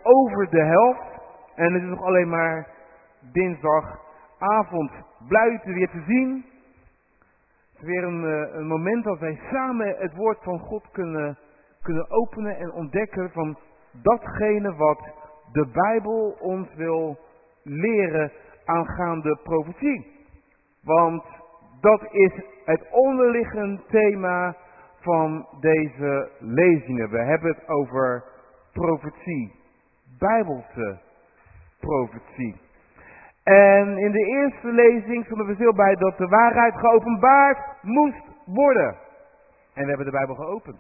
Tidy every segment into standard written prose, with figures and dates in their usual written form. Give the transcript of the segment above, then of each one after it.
over de helft. En het is nog alleen maar dinsdagavond. Blij u weer te zien. Het is weer een moment dat wij samen het woord van God kunnen openen en ontdekken van datgene wat de Bijbel ons wil leren aangaande profetie. Want dat is het onderliggend thema van deze lezingen. We hebben het over profetie, Bijbelse profetie. En in de eerste lezing stonden we stil bij dat de waarheid geopenbaard moest worden. En we hebben de Bijbel geopend.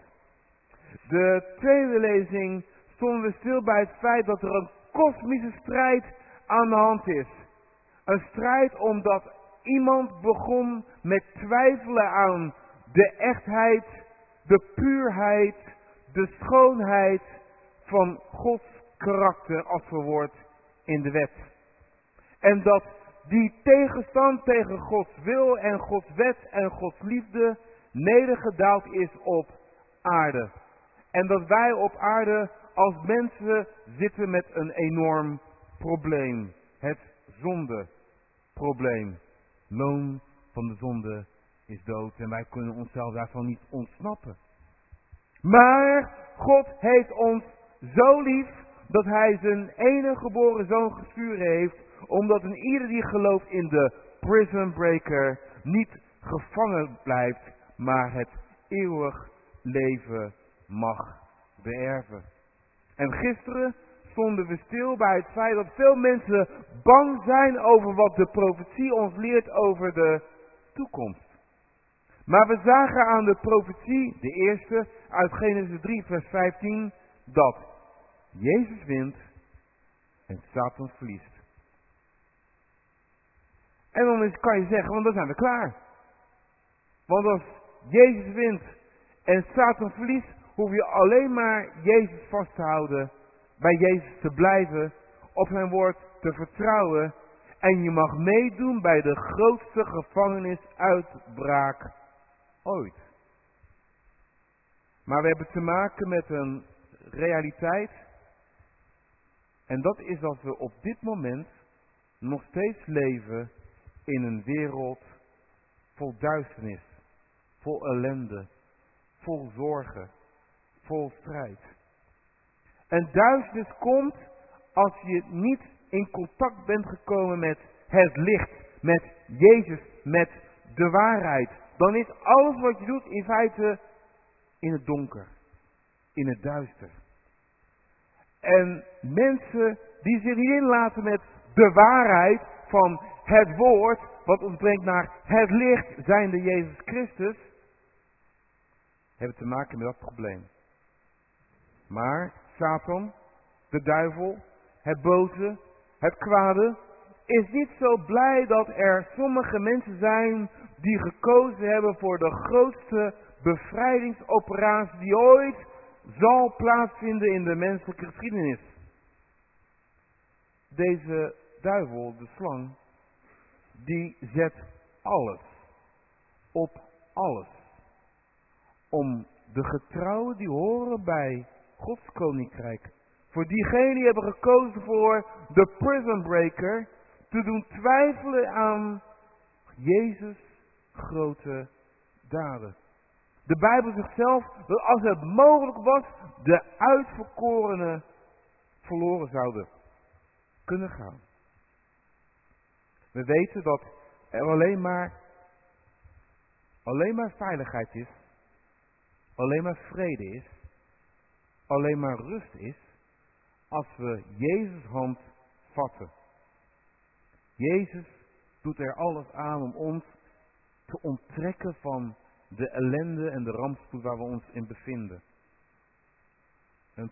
De tweede lezing stonden we stil bij het feit dat er een kosmische strijd aan de hand is. Een strijd omdat iemand begon met twijfelen aan de echtheid, de puurheid, de schoonheid van Gods karakter als verwoord in de wet. En dat die tegenstand tegen Gods wil en Gods wet en Gods liefde nedergedaald is op aarde. En dat wij op aarde als mensen zitten met een enorm probleem. Het zondeprobleem. Loon van de zonde is dood en wij kunnen onszelf daarvan niet ontsnappen. Maar God heeft ons zo lief dat hij zijn enige geboren zoon gestuurd heeft, omdat een ieder die gelooft in de prison breaker niet gevangen blijft, maar het eeuwig leven mag beërven. En gisteren stonden we stil bij het feit dat veel mensen bang zijn over wat de profetie ons leert over de toekomst. Maar we zagen aan de profetie, de eerste, uit Genesis 3 vers 15, dat Jezus wint en Satan verliest. En dan kan je zeggen, want dan zijn we klaar. Want als Jezus wint en Satan verliest, hoef je alleen maar Jezus vast te houden, bij Jezus te blijven, op zijn woord te vertrouwen. En je mag meedoen bij de grootste gevangenisuitbraak ooit. Maar we hebben te maken met een realiteit. En dat is dat we op dit moment nog steeds leven in een wereld vol duisternis, vol ellende, vol zorgen, vol strijd. En duisternis komt als je niet in contact bent gekomen met het licht, met Jezus, met de waarheid. Dan is alles wat je doet in feite in het donker, in het duister. En mensen die zich niet inlaten met de waarheid van het woord, wat ons brengt naar het licht, zijnde Jezus Christus, hebben te maken met dat probleem. Maar Satan, de duivel, het boze, het kwade, is niet zo blij dat er sommige mensen zijn die gekozen hebben voor de grootste bevrijdingsoperatie die ooit zal plaatsvinden in de menselijke geschiedenis. Deze duivel, de slang, die zet alles op alles om de getrouwen die horen bij Gods koninkrijk, voor diegenen die hebben gekozen voor de prison breaker, te doen twijfelen aan Jezus' grote daden. De Bijbel zegt zelf dat als het mogelijk was, de uitverkorenen verloren zouden kunnen gaan. We weten dat er alleen maar veiligheid is, alleen maar vrede is, alleen maar rust is, als we Jezus' hand vatten. Jezus doet er alles aan om ons te onttrekken van de ellende en de rampspoed waar we ons in bevinden. En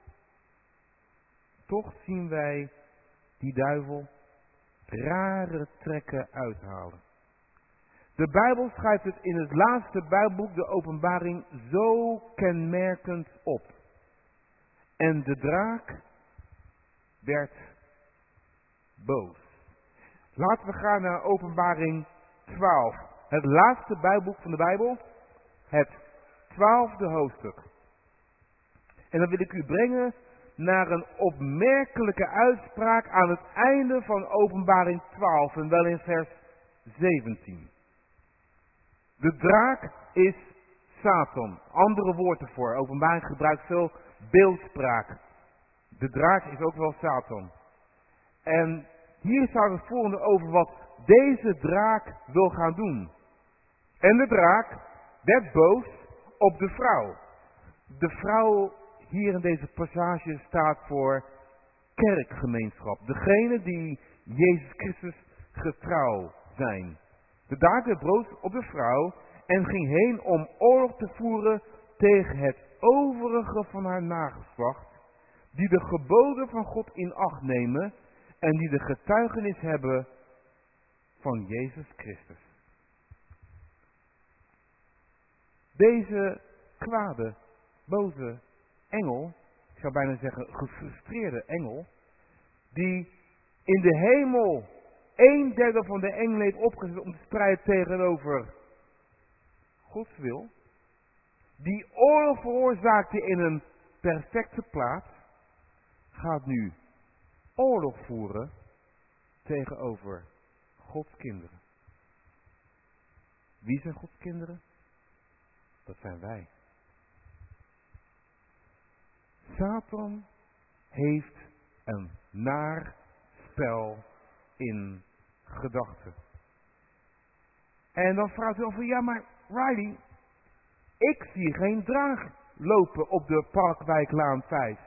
toch zien wij die duivel rare trekken uithalen. De Bijbel schrijft het in het laatste Bijbelboek, de Openbaring, zo kenmerkend op. En de draak werd boos. Laten we gaan naar Openbaring 12. Het laatste Bijbelboek van de Bijbel. Het 12e hoofdstuk. En dan wil ik u brengen naar een opmerkelijke uitspraak aan het einde van Openbaring 12 en wel in vers 17. De draak is Satan. Andere woorden ervoor. Openbaring gebruikt veel beeldspraak. De draak is ook wel Satan. En hier staat het volgende over wat deze draak wil gaan doen. En de draak werd boos op de vrouw. De vrouw hier in deze passage staat voor kerkgemeenschap. Degene die Jezus Christus getrouw zijn. De draak werd boos op de vrouw en ging heen om oorlog te voeren tegen het overige van haar nageslacht, die de geboden van God in acht nemen en die de getuigenis hebben van Jezus Christus. Deze kwade, boze engel, ik zou bijna zeggen gefrustreerde engel, die in de hemel 1/3 van de engelen heeft opgezet om te strijden tegenover Gods wil, die oorlog veroorzaakte in een perfecte plaats, gaat nu oorlog voeren tegenover Gods kinderen. Wie zijn Gods kinderen? Dat zijn wij. Satan heeft een naar spel in gedachten. En dan vraagt u af van, ja maar Riley, ik zie geen draak lopen op de Parkwijklaan 5.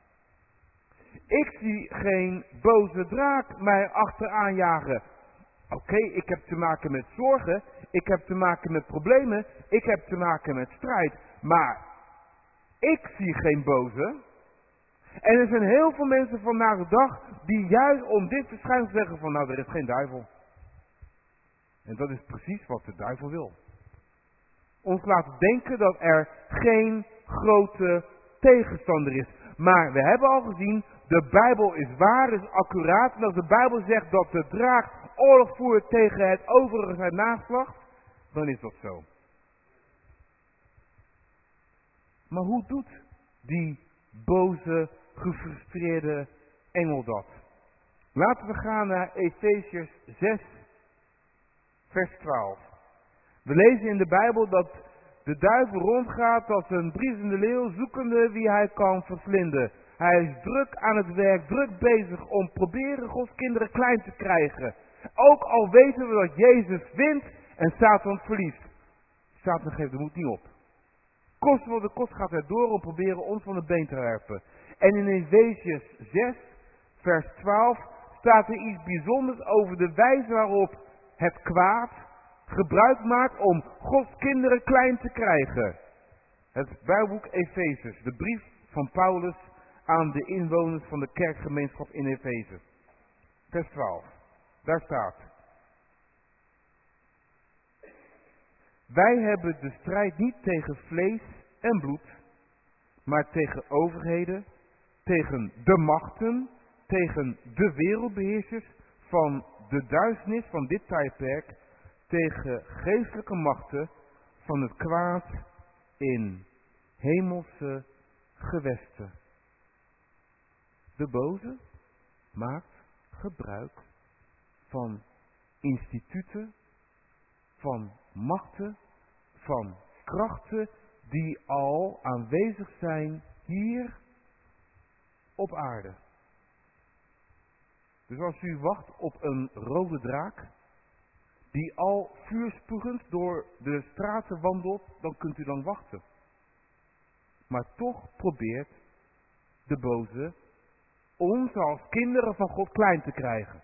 Ik zie geen boze draak mij achteraan jagen. Oké, ik heb te maken met zorgen, ik heb te maken met problemen, ik heb te maken met strijd. Maar ik zie geen boze. En er zijn heel veel mensen vandaag de dag die juist om dit verschijnsel zeggen van nou, er is geen duivel. En dat is precies wat de duivel wil. Ons laten denken dat er geen grote tegenstander is. Maar we hebben al gezien, de Bijbel is waar, is accuraat. En als de Bijbel zegt dat de draak oorlog voert tegen het overige zijn nageslacht, dan is dat zo. Maar hoe doet die boze, gefrustreerde engel dat? Laten we gaan naar Efesiërs 6, vers 12. We lezen in de Bijbel dat de duivel rondgaat als een briesende leeuw, zoekende wie hij kan verslinden. Hij is druk aan het werk, druk bezig om proberen Gods kinderen klein te krijgen. Ook al weten we dat Jezus wint en Satan verliest. Satan geeft de moed niet op. Kost wat de kost gaat hij door om proberen ons van het been te werpen. En in Efesiërs 6, vers 12 staat er iets bijzonders over de wijze waarop het kwaad gebruik maakt om Gods kinderen klein te krijgen. Het Bijbelboek Efezes, de brief van Paulus aan de inwoners van de kerkgemeenschap in Efeze. Vers 12, daar staat: wij hebben de strijd niet tegen vlees en bloed, maar tegen overheden, tegen de machten, tegen de wereldbeheersers van de duisternis van dit tijdperk, tegen geestelijke machten van het kwaad in hemelse gewesten. De boze maakt gebruik van instituten, van machten, van krachten die al aanwezig zijn hier op aarde. Dus als u wacht op een rode draak, die al vuurspuugend door de straten wandelt, dan kunt u dan wachten. Maar toch probeert de boze ons als kinderen van God klein te krijgen.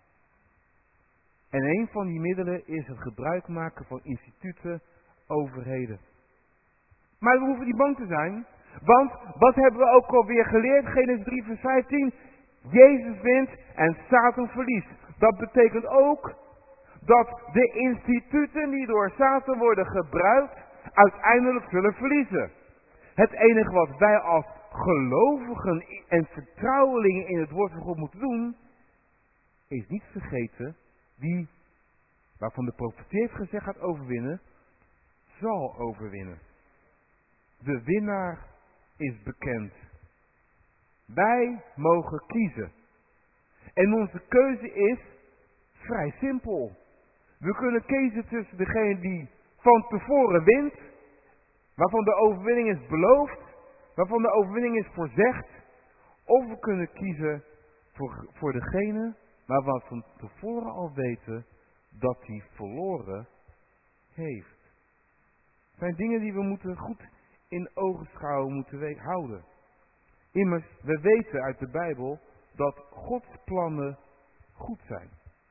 En een van die middelen is het gebruik maken van instituten, overheden. Maar we hoeven niet bang te zijn, want wat hebben we ook alweer geleerd? Genesis 3 vers 15. Jezus wint en Satan verliest. Dat betekent ook dat de instituten die door Satan worden gebruikt, uiteindelijk zullen verliezen. Het enige wat wij als gelovigen en vertrouwelingen in het woord van God moeten doen, is niet vergeten wie, waarvan de profetie heeft gezegd gaat overwinnen, zal overwinnen. De winnaar is bekend. Wij mogen kiezen. En onze keuze is vrij simpel. We kunnen kiezen tussen degene die van tevoren wint, waarvan de overwinning is beloofd, waarvan de overwinning is voorzegd. Of we kunnen kiezen voor degene waarvan we van tevoren al weten dat hij verloren heeft. Het zijn dingen die we moeten goed in ogenschouw moeten houden. Immers, we weten uit de Bijbel dat Gods plannen goed zijn.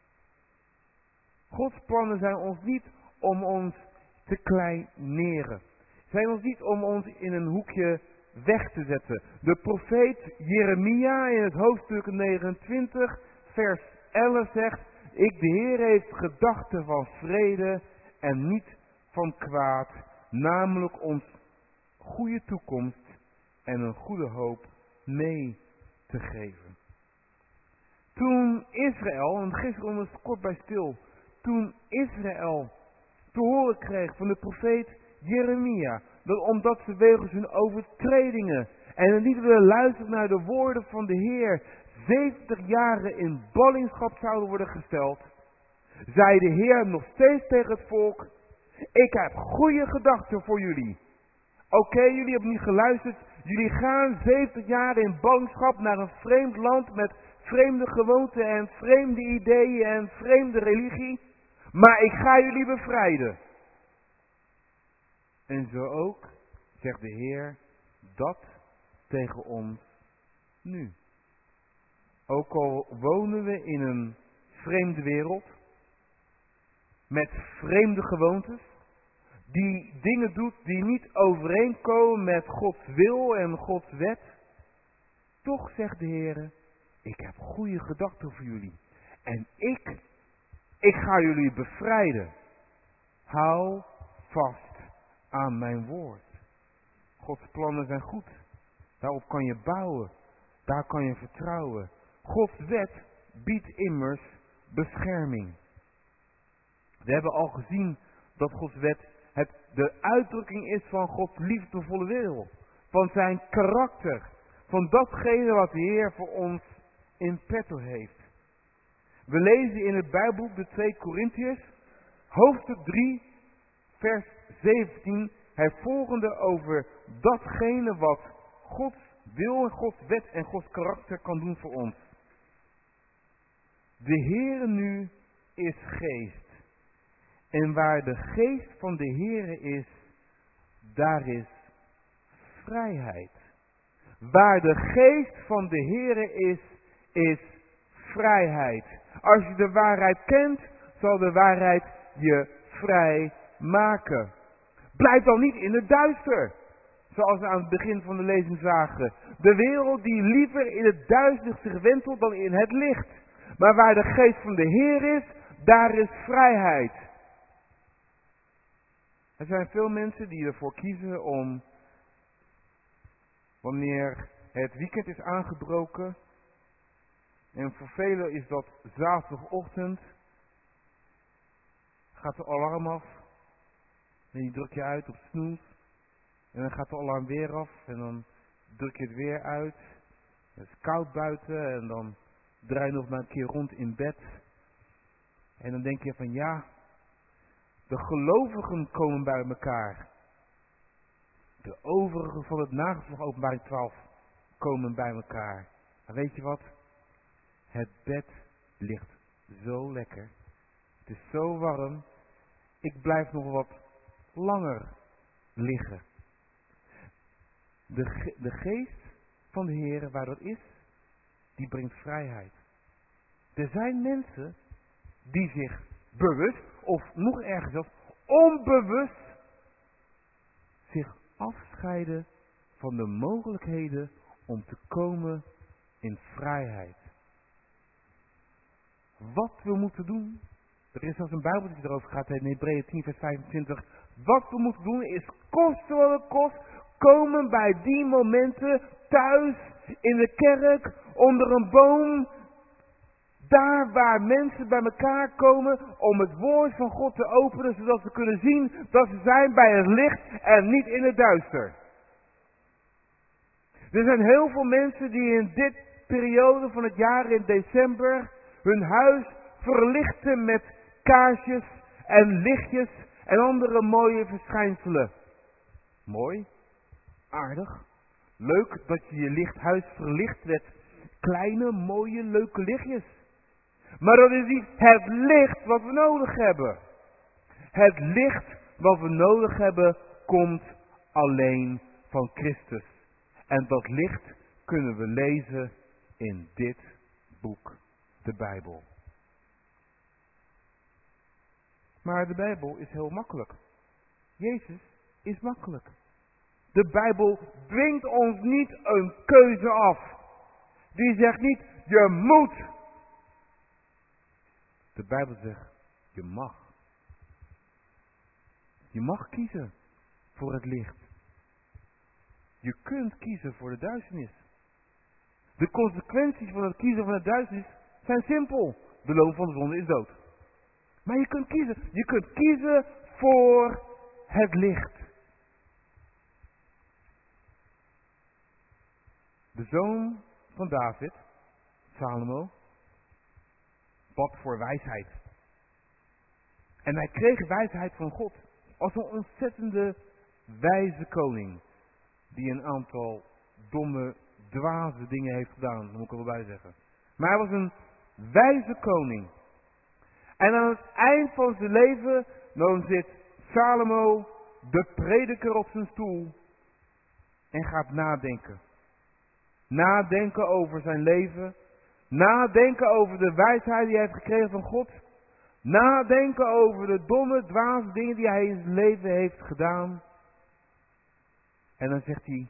Gods plannen zijn ons niet om ons te kleineren. Zijn ons niet om ons in een hoekje weg te zetten. De profeet Jeremia in het hoofdstuk 29 vers 11 zegt: Ik, de Heer, heeft gedachten van vrede en niet van kwaad, namelijk ons goede toekomst en een goede hoop mee te geven. Toen Israël, en gisteren was het kort bij stil, toen Israël te horen kreeg van de profeet Jeremia, dat omdat ze wegens hun overtredingen en niet willen luisteren naar de woorden van de Heer, 70 jaren in ballingschap zouden worden gesteld, zei de Heer nog steeds tegen het volk: Ik heb goede gedachten voor jullie. Oké, jullie hebben niet geluisterd. Jullie gaan 70 jaar in ballingschap naar een vreemd land met vreemde gewoonten en vreemde ideeën en vreemde religie. Maar ik ga jullie bevrijden. En zo ook, zegt de Heer, dat tegen ons nu. Ook al wonen we in een vreemde wereld, met vreemde gewoontes, die dingen doet die niet overeenkomen met Gods wil en Gods wet, toch zegt de Heer: Ik heb goede gedachten voor jullie. En ik ga jullie bevrijden. Hou vast aan mijn woord. Gods plannen zijn goed. Daarop kan je bouwen. Daar kan je vertrouwen. Gods wet biedt immers bescherming. We hebben al gezien dat Gods wet de uitdrukking is van Gods liefdevolle wil. Van zijn karakter. Van datgene wat de Heer voor ons in petto heeft. We lezen in het Bijbelboek de 2 Korintiërs, hoofdstuk 3, vers 17, het volgende over datgene wat Gods wil en Gods wet en Gods karakter kan doen voor ons. De Heere nu is geest. En waar de geest van de Heere is, daar is vrijheid. Waar de geest van de Heere is vrijheid. Als je de waarheid kent, zal de waarheid je vrij maken. Blijf dan niet in het duister. Zoals we aan het begin van de lezing zagen. De wereld die liever in het duister zich wentelt dan in het licht. Maar waar de geest van de Heer is, daar is vrijheid. Er zijn veel mensen die ervoor kiezen om, wanneer het weekend is aangebroken, en voor velen is dat zaterdagochtend, gaat de alarm af, en die druk je uit op snooze, en dan gaat de alarm weer af, en dan druk je het weer uit. Het is koud buiten, en dan draai je nog maar een keer rond in bed. En dan denk je van ja, de gelovigen komen bij elkaar. De overigen van het nageslag Openbaring 12 komen bij elkaar. Maar weet je wat? Het bed ligt zo lekker. Het is zo warm. Ik blijf nog wat langer liggen. De geest van de Heer, waar dat is, die brengt vrijheid. Er zijn mensen die zich bewust, of nog erger zelfs, onbewust zich afscheiden van de mogelijkheden om te komen in vrijheid. Wat we moeten doen, er is zelfs een Bijbeltje die erover gaat, in Hebreeën 10 vers 25. Wat we moeten doen is, koste wat het kost, komen bij die momenten thuis, in de kerk, onder een boom, daar waar mensen bij elkaar komen om het woord van God te openen, zodat ze kunnen zien dat ze zijn bij het licht en niet in het duister. Er zijn heel veel mensen die in dit periode van het jaar in december hun huis verlichten met kaarsjes en lichtjes en andere mooie verschijnselen. Mooi, aardig, leuk dat je lichthuis verlicht met kleine, mooie, leuke lichtjes. Maar dat is niet het licht wat we nodig hebben. Het licht wat we nodig hebben komt alleen van Christus. En dat licht kunnen we lezen in dit boek, de Bijbel. Maar de Bijbel is heel makkelijk. Jezus is makkelijk. De Bijbel dwingt ons niet een keuze af. Die zegt niet, je moet. De Bijbel zegt, je mag. Je mag kiezen voor het licht. Je kunt kiezen voor de duisternis. De consequenties van het kiezen van de duisternis zijn simpel. De loon van de zonde is dood. Maar je kunt kiezen. Je kunt kiezen voor het licht. De zoon van David, Salomo, bad voor wijsheid. En hij kreeg wijsheid van God. Als een ontzettende wijze koning. Die een aantal domme, dwaze dingen heeft gedaan. Dat moet ik er wel bij zeggen. Maar hij was een wijze koning. En aan het eind van zijn leven, dan zit Salomo, de prediker, op zijn stoel. En gaat nadenken. Nadenken over zijn leven. Nadenken over de wijsheid die hij heeft gekregen van God. Nadenken over de domme, dwaze dingen die hij in zijn leven heeft gedaan. En dan zegt hij,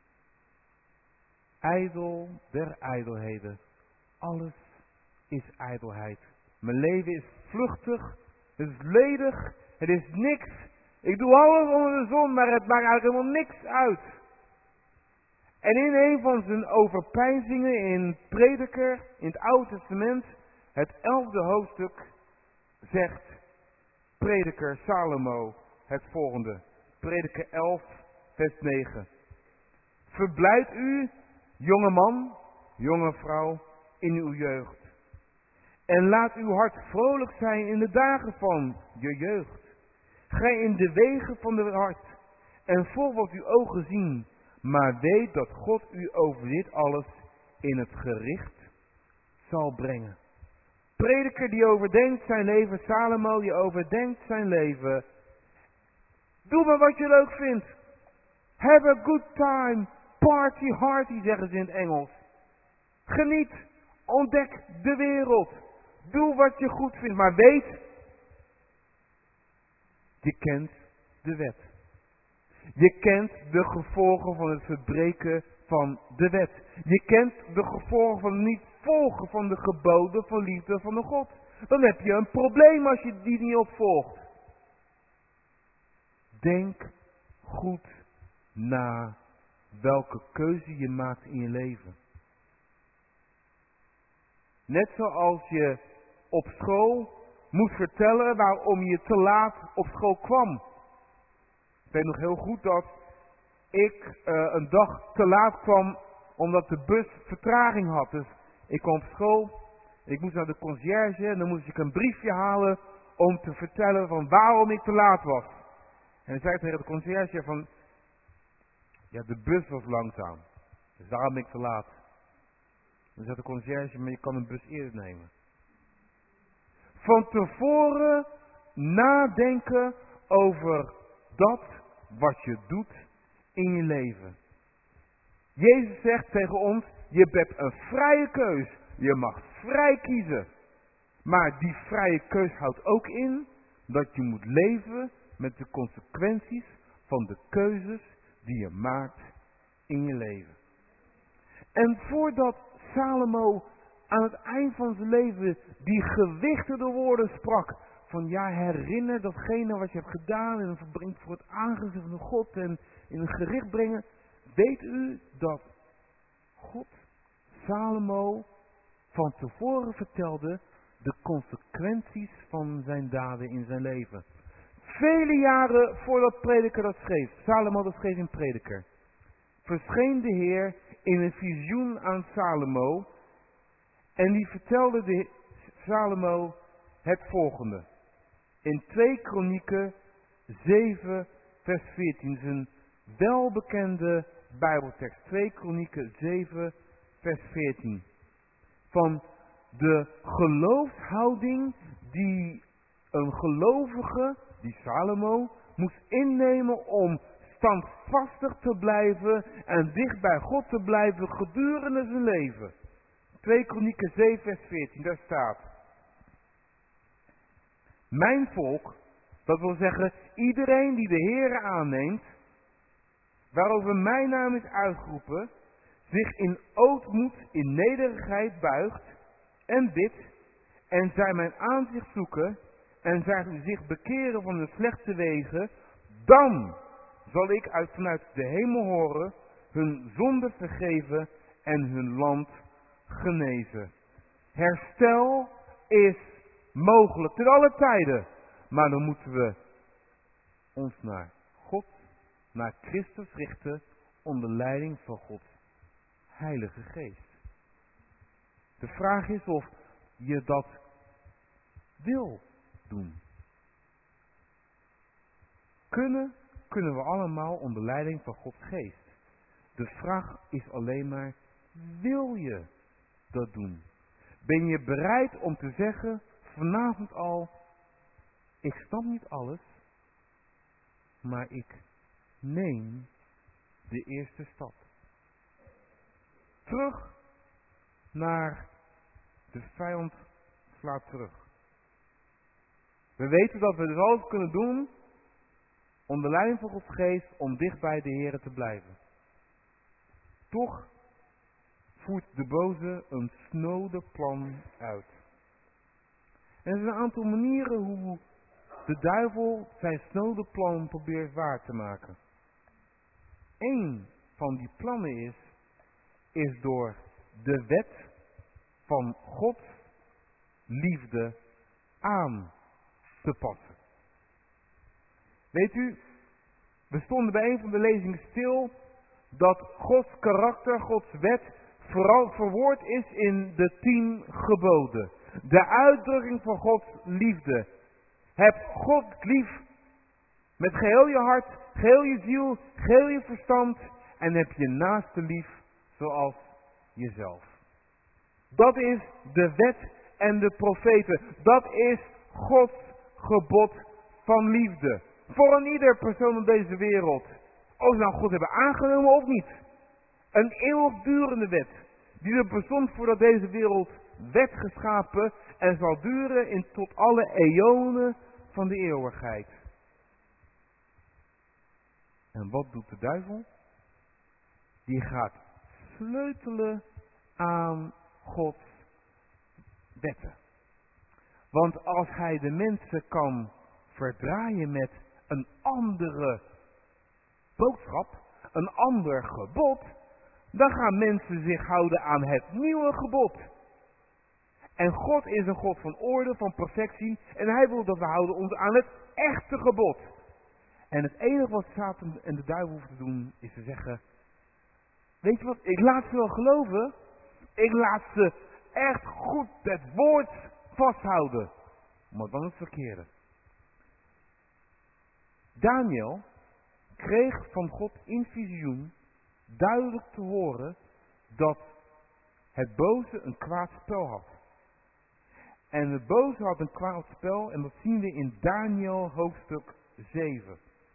ijdel der ijdelheden. Alles is ijdelheid. Mijn leven is vluchtig. Het is ledig. Het is niks. Ik doe alles onder de zon, maar het maakt eigenlijk helemaal niks uit. En in een van zijn overpeinzingen in Prediker, in het Oude Testament, het 11e hoofdstuk, zegt Prediker Salomo het volgende. Prediker 11, vers 9. Verblijd u, jonge man, jonge vrouw, in uw jeugd. En laat uw hart vrolijk zijn in de dagen van je jeugd. Ga in de wegen van de hart en volg wat uw ogen zien. Maar weet dat God u over dit alles in het gericht zal brengen. Prediker die overdenkt zijn leven, Salomo die overdenkt zijn leven. Doe maar wat je leuk vindt. Have a good time. Party hardy, zeggen ze in het Engels. Geniet. Ontdek de wereld. Doe wat je goed vindt. Maar weet, je kent de wet. Je kent de gevolgen van het verbreken van de wet. Je kent de gevolgen van het niet volgen van de geboden van liefde van de God. Dan heb je een probleem als je die niet opvolgt. Denk goed na welke keuze je maakt in je leven. Net zoals je op school moest vertellen waarom je te laat op school kwam. Ik weet nog heel goed dat ik een dag te laat kwam omdat de bus vertraging had. Dus ik kwam op school, ik moest naar de conciërge en dan moest ik een briefje halen om te vertellen van waarom ik te laat was. En ik zei tegen de conciërge van, ja, de bus was langzaam, dus daarom ben ik te laat. Dan zei de conciërge, maar je kan een bus eerder nemen. Van tevoren nadenken over dat wat je doet in je leven. Jezus zegt tegen ons, je hebt een vrije keus. Je mag vrij kiezen. Maar die vrije keus houdt ook in dat je moet leven met de consequenties van de keuzes die je maakt in je leven. En voordat Salomo aan het eind van zijn leven die gewichtige woorden sprak. Van ja, herinner datgene wat je hebt gedaan en verbrengt voor het aangezicht van God en in een gericht brengen. Weet u dat God Salomo van tevoren vertelde de consequenties van zijn daden in zijn leven. Vele jaren voordat Prediker dat schreef, Salomo dat schreef in Prediker, verscheen de Heer in een visioen aan Salomo. En die vertelde Salomo het volgende. In 2 Kronieken 7 vers 14. Het is een welbekende Bijbeltekst. 2 Kronieken 7 vers 14. Van de geloofshouding die een gelovige, die Salomo, moest innemen om standvastig te blijven en dicht bij God te blijven gedurende zijn leven. 2 Kronieken 7 vers 14, daar staat: mijn volk, dat wil zeggen iedereen die de Heere aanneemt, waarover mijn naam is uitgeroepen, zich in ootmoed, in nederigheid buigt en bidt, en zij mijn aanzicht zoeken, en zij zich bekeren van hun slechte wegen, dan zal ik vanuit de hemel horen, hun zonde vergeven en hun land genezen. Herstel is mogelijk ten alle tijden, maar dan moeten we ons naar God, naar Christus richten, onder leiding van Gods Heilige Geest. De vraag is of je dat wil doen. Kunnen we allemaal onder leiding van Gods Geest. De vraag is alleen maar, wil je dat doen? Ben je bereid om te zeggen, vanavond al, ik snap niet alles, maar ik neem de eerste stap. Terug naar de vijand slaat terug. We weten dat we dus alles kunnen doen onder leiding van Gods Geest om dicht bij de Heere te blijven. Toch voert de boze een snode plan uit. En er zijn een aantal manieren hoe de duivel zijn snode plan probeert waar te maken. Eén van die plannen is door de wet van Gods liefde aan te passen. Weet u, we stonden bij een van de lezingen stil dat Gods karakter, Gods wet, vooral verwoord is in de 10 geboden. De uitdrukking van Gods liefde. Heb God lief met geheel je hart, geheel je ziel, geheel je verstand en heb je naaste lief zoals jezelf. Dat is de wet en de profeten. Dat is Gods gebod van liefde. Voor een ieder persoon op deze wereld. Of ze nou God hebben aangenomen of niet. Een eeuwigdurende wet. Die er bestond voordat deze wereld werd geschapen. En zal duren tot alle eonen van de eeuwigheid. En wat doet de duivel? Die gaat sleutelen aan Gods wetten. Want als hij de mensen kan verdraaien met een andere boodschap, een ander gebod, dan gaan mensen zich houden aan het nieuwe gebod. En God is een God van orde, van perfectie, en hij wil dat we houden ons aan het echte gebod. En het enige wat Satan en de duivel hoeven te doen, is te zeggen, weet je wat, ik laat ze wel geloven, ik laat ze echt goed het woord vasthouden. Maar dan het verkeerde. Daniel kreeg van God in visioen duidelijk te horen dat het boze een kwaad spel had. En het boze had een kwaad spel en dat zien we in Daniel hoofdstuk 7.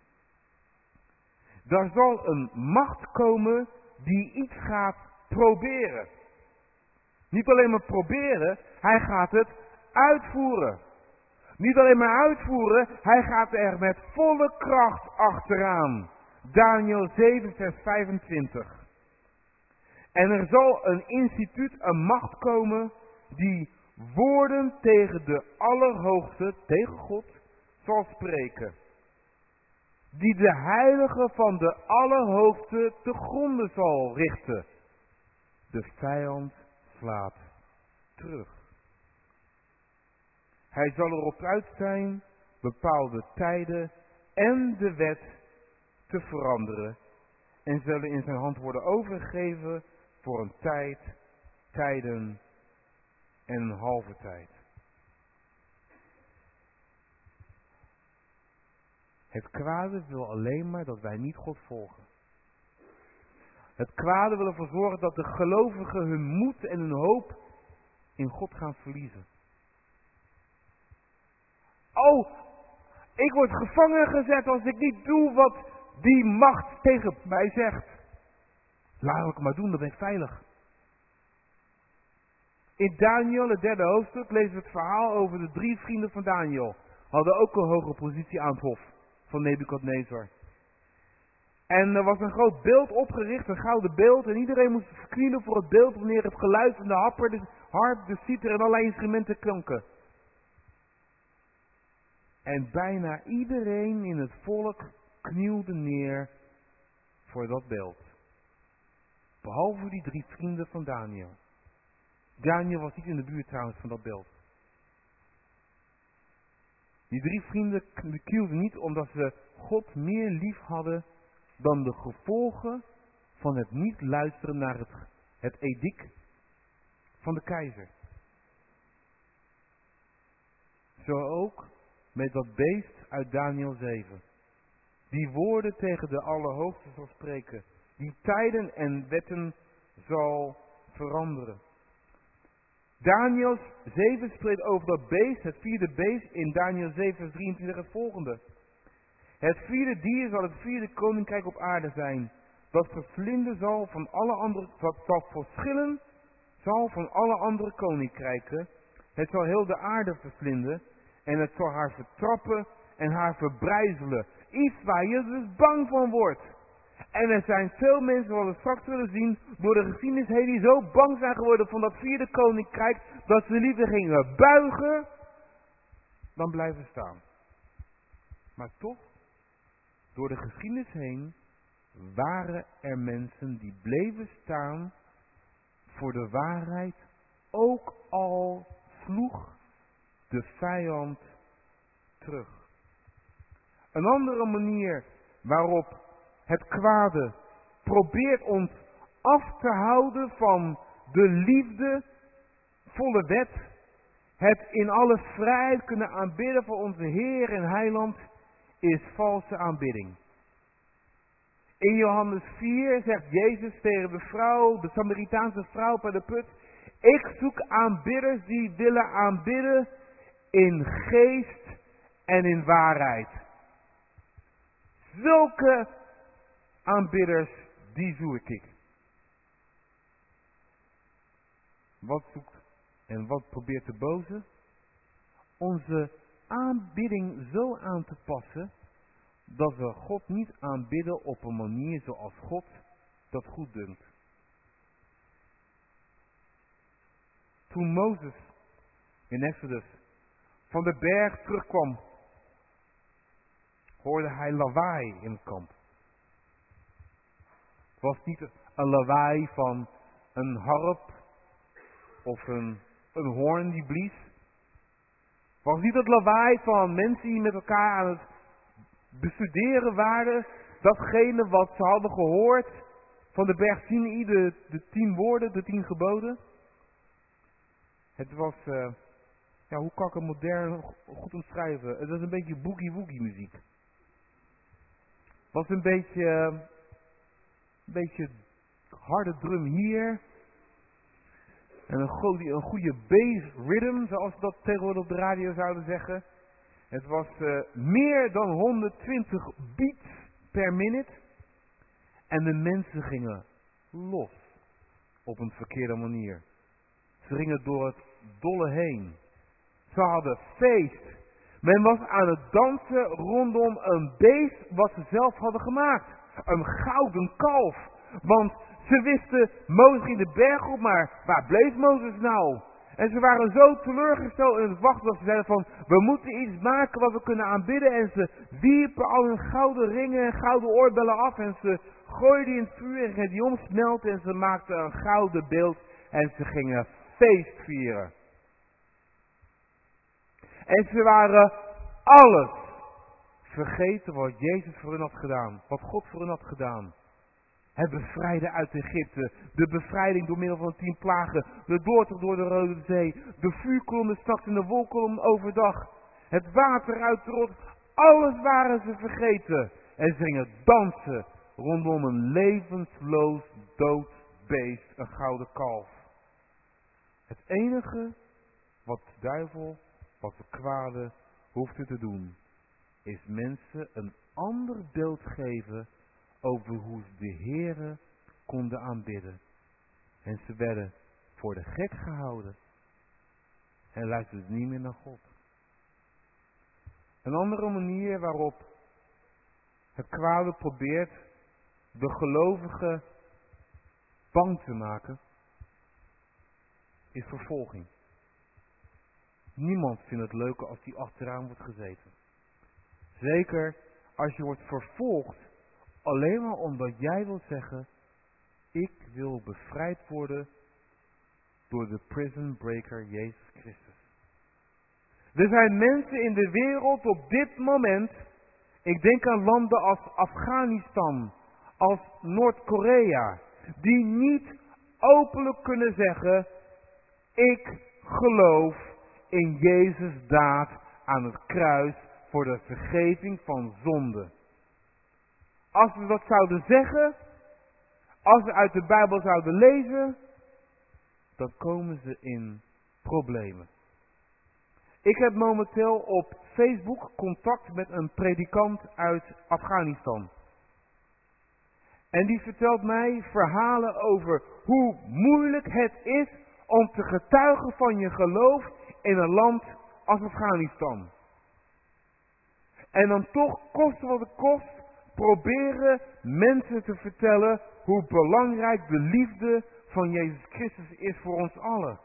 Daar zal een macht komen die iets gaat proberen. Niet alleen maar proberen, hij gaat het uitvoeren. Niet alleen maar uitvoeren, hij gaat er met volle kracht achteraan. Daniel 7 vers 25. En er zal een instituut, een macht komen die woorden tegen de Allerhoogste, tegen God, zal spreken. Die de heilige van de Allerhoogste te gronde zal richten. De vijand slaat terug. Hij zal erop uit zijn bepaalde tijden en de wet te veranderen. En zullen in zijn hand worden overgegeven voor een tijd, tijden en een halve tijd. Het kwade wil alleen maar dat wij niet God volgen. Het kwade wil ervoor zorgen dat de gelovigen hun moed en hun hoop in God gaan verliezen. Oh, ik word gevangen gezet als ik niet doe wat die macht tegen mij zegt. Laat ik het maar doen, dan ben ik veilig. In Daniel, het 3e hoofdstuk, lezen we het verhaal over de 3 vrienden van Daniel. Hadden ook een hoge positie aan het hof van Nebukadnezar. En er was een groot beeld opgericht, een gouden beeld. En iedereen moest verknielen voor het beeld wanneer het geluid van de harp, de citer en allerlei instrumenten klonken. En bijna iedereen in het volk knielde neer voor dat beeld. Behalve die 3 vrienden van Daniel. Daniel was niet in de buurt trouwens van dat beeld. Die 3 vrienden knielden niet omdat ze God meer lief hadden dan de gevolgen van het niet luisteren naar het edict van de keizer. Zo ook met dat beest uit Daniel 7. Die woorden tegen de Allerhoogste zal spreken. Die tijden en wetten zal veranderen. Daniel 7 spreekt over dat beest, het 4e beest, in Daniel 7 vers 23 het volgende. Het 4e dier zal het 4e koninkrijk op aarde zijn. Dat verslinden zal van alle andere, dat zal verschillen zal van alle andere koninkrijken. Het zal heel de aarde verslinden en het zal haar vertrappen en haar verbrijzelen. Iets waar je dus bang van wordt. En er zijn veel mensen, wat we straks zullen zien, door de geschiedenis heen die zo bang zijn geworden van dat 4e koninkrijk, dat ze liever gingen buigen dan blijven staan. Maar toch, door de geschiedenis heen, waren er mensen die bleven staan voor de waarheid, ook al sloeg de vijand terug. Een andere manier waarop het kwade probeert ons af te houden van de liefdevolle wet, het in alle vrijheid kunnen aanbidden voor onze Heer en Heiland, is valse aanbidding. In Johannes 4 zegt Jezus tegen de vrouw, de Samaritaanse vrouw bij de put: ik zoek aanbidders die willen aanbidden in geest en in waarheid. Zulke aanbidders, die zoek ik. Wat zoekt en wat probeert de boze? Onze aanbidding zo aan te passen dat we God niet aanbidden op een manier zoals God dat goed dunkt. Toen Mozes in Exodus van de berg terugkwam, hoorde hij lawaai in het kamp. Het was niet een lawaai van een harp of een hoorn die blies. Het was niet het lawaai van mensen die met elkaar aan het bestuderen waren. Datgene wat ze hadden gehoord van de berg Sinaï, de 10 woorden, de 10 geboden. Het was, hoe kan ik het modern goed omschrijven? Het was een beetje boogie-woogie muziek. Het was een beetje harde drum hier. En een goede bass rhythm, zoals we dat tegenwoordig op de radio zouden zeggen. Het was meer dan 120 beats per minute. En de mensen gingen los op een verkeerde manier. Ze gingen door het dolle heen. Ze hadden feest. Men was aan het dansen rondom een beest wat ze zelf hadden gemaakt. Een gouden kalf. Want ze wisten, Mozes ging de berg op, maar waar bleef Mozes nou? En ze waren zo teleurgesteld in het wachten dat ze zeiden van, we moeten iets maken wat we kunnen aanbidden. En ze wierpen al hun gouden ringen en gouden oorbellen af en ze gooiden die in het vuur en gingen die omsmelten en ze maakten een gouden beeld en ze gingen feest vieren. En ze waren alles vergeten wat Jezus voor hen had gedaan, wat God voor hen had gedaan. Het bevrijden uit Egypte. De bevrijding door middel van de 10 plagen. De doortocht door de Rode Zee. De vuurkolom 's nachts en de wolkolom overdag. Het water uit de rots. Alles waren ze vergeten. En ze gingen dansen rondom een levensloos dood beest. Een gouden kalf. Het enige wat de duivel, wat de kwade hoefde te doen, is mensen een ander beeld geven over hoe ze de Heere konden aanbidden. En ze werden voor de gek gehouden en luisterden niet meer naar God. Een andere manier waarop het kwade probeert de gelovigen bang te maken, is vervolging. Niemand vindt het leuker als die achteraan wordt gezeten. Zeker als je wordt vervolgd alleen maar omdat jij wilt zeggen, ik wil bevrijd worden door de prison breaker Jezus Christus. Er zijn mensen in de wereld op dit moment, ik denk aan landen als Afghanistan, als Noord-Korea, die niet openlijk kunnen zeggen, ik geloof in Jezus' daad aan het kruis voor de vergeving van zonde. Als we dat zouden zeggen, als we uit de Bijbel zouden lezen, dan komen ze in problemen. Ik heb momenteel op Facebook contact met een predikant uit Afghanistan. En die vertelt mij verhalen over hoe moeilijk het is om te getuigen van je geloof in een land als Afghanistan. En dan toch, koste wat het kost, proberen mensen te vertellen hoe belangrijk de liefde van Jezus Christus is voor ons allen.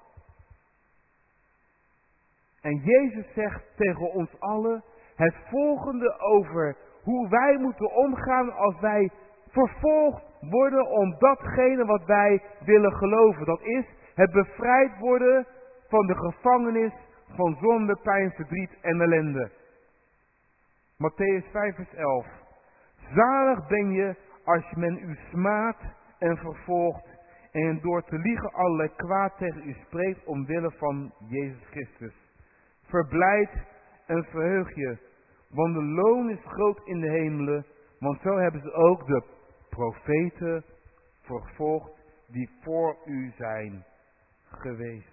En Jezus zegt tegen ons allen het volgende over hoe wij moeten omgaan als wij vervolgd worden om datgene wat wij willen geloven. Dat is het bevrijd worden van de gevangenis van zonde, pijn, verdriet en ellende. Mattheüs 5 vers 11. Zalig ben je als men u smaadt en vervolgt en door te liegen allerlei kwaad tegen u spreekt omwille van Jezus Christus. Verblijd en verheug je, want de loon is groot in de hemelen, want zo hebben ze ook de profeten vervolgd die voor u zijn geweest.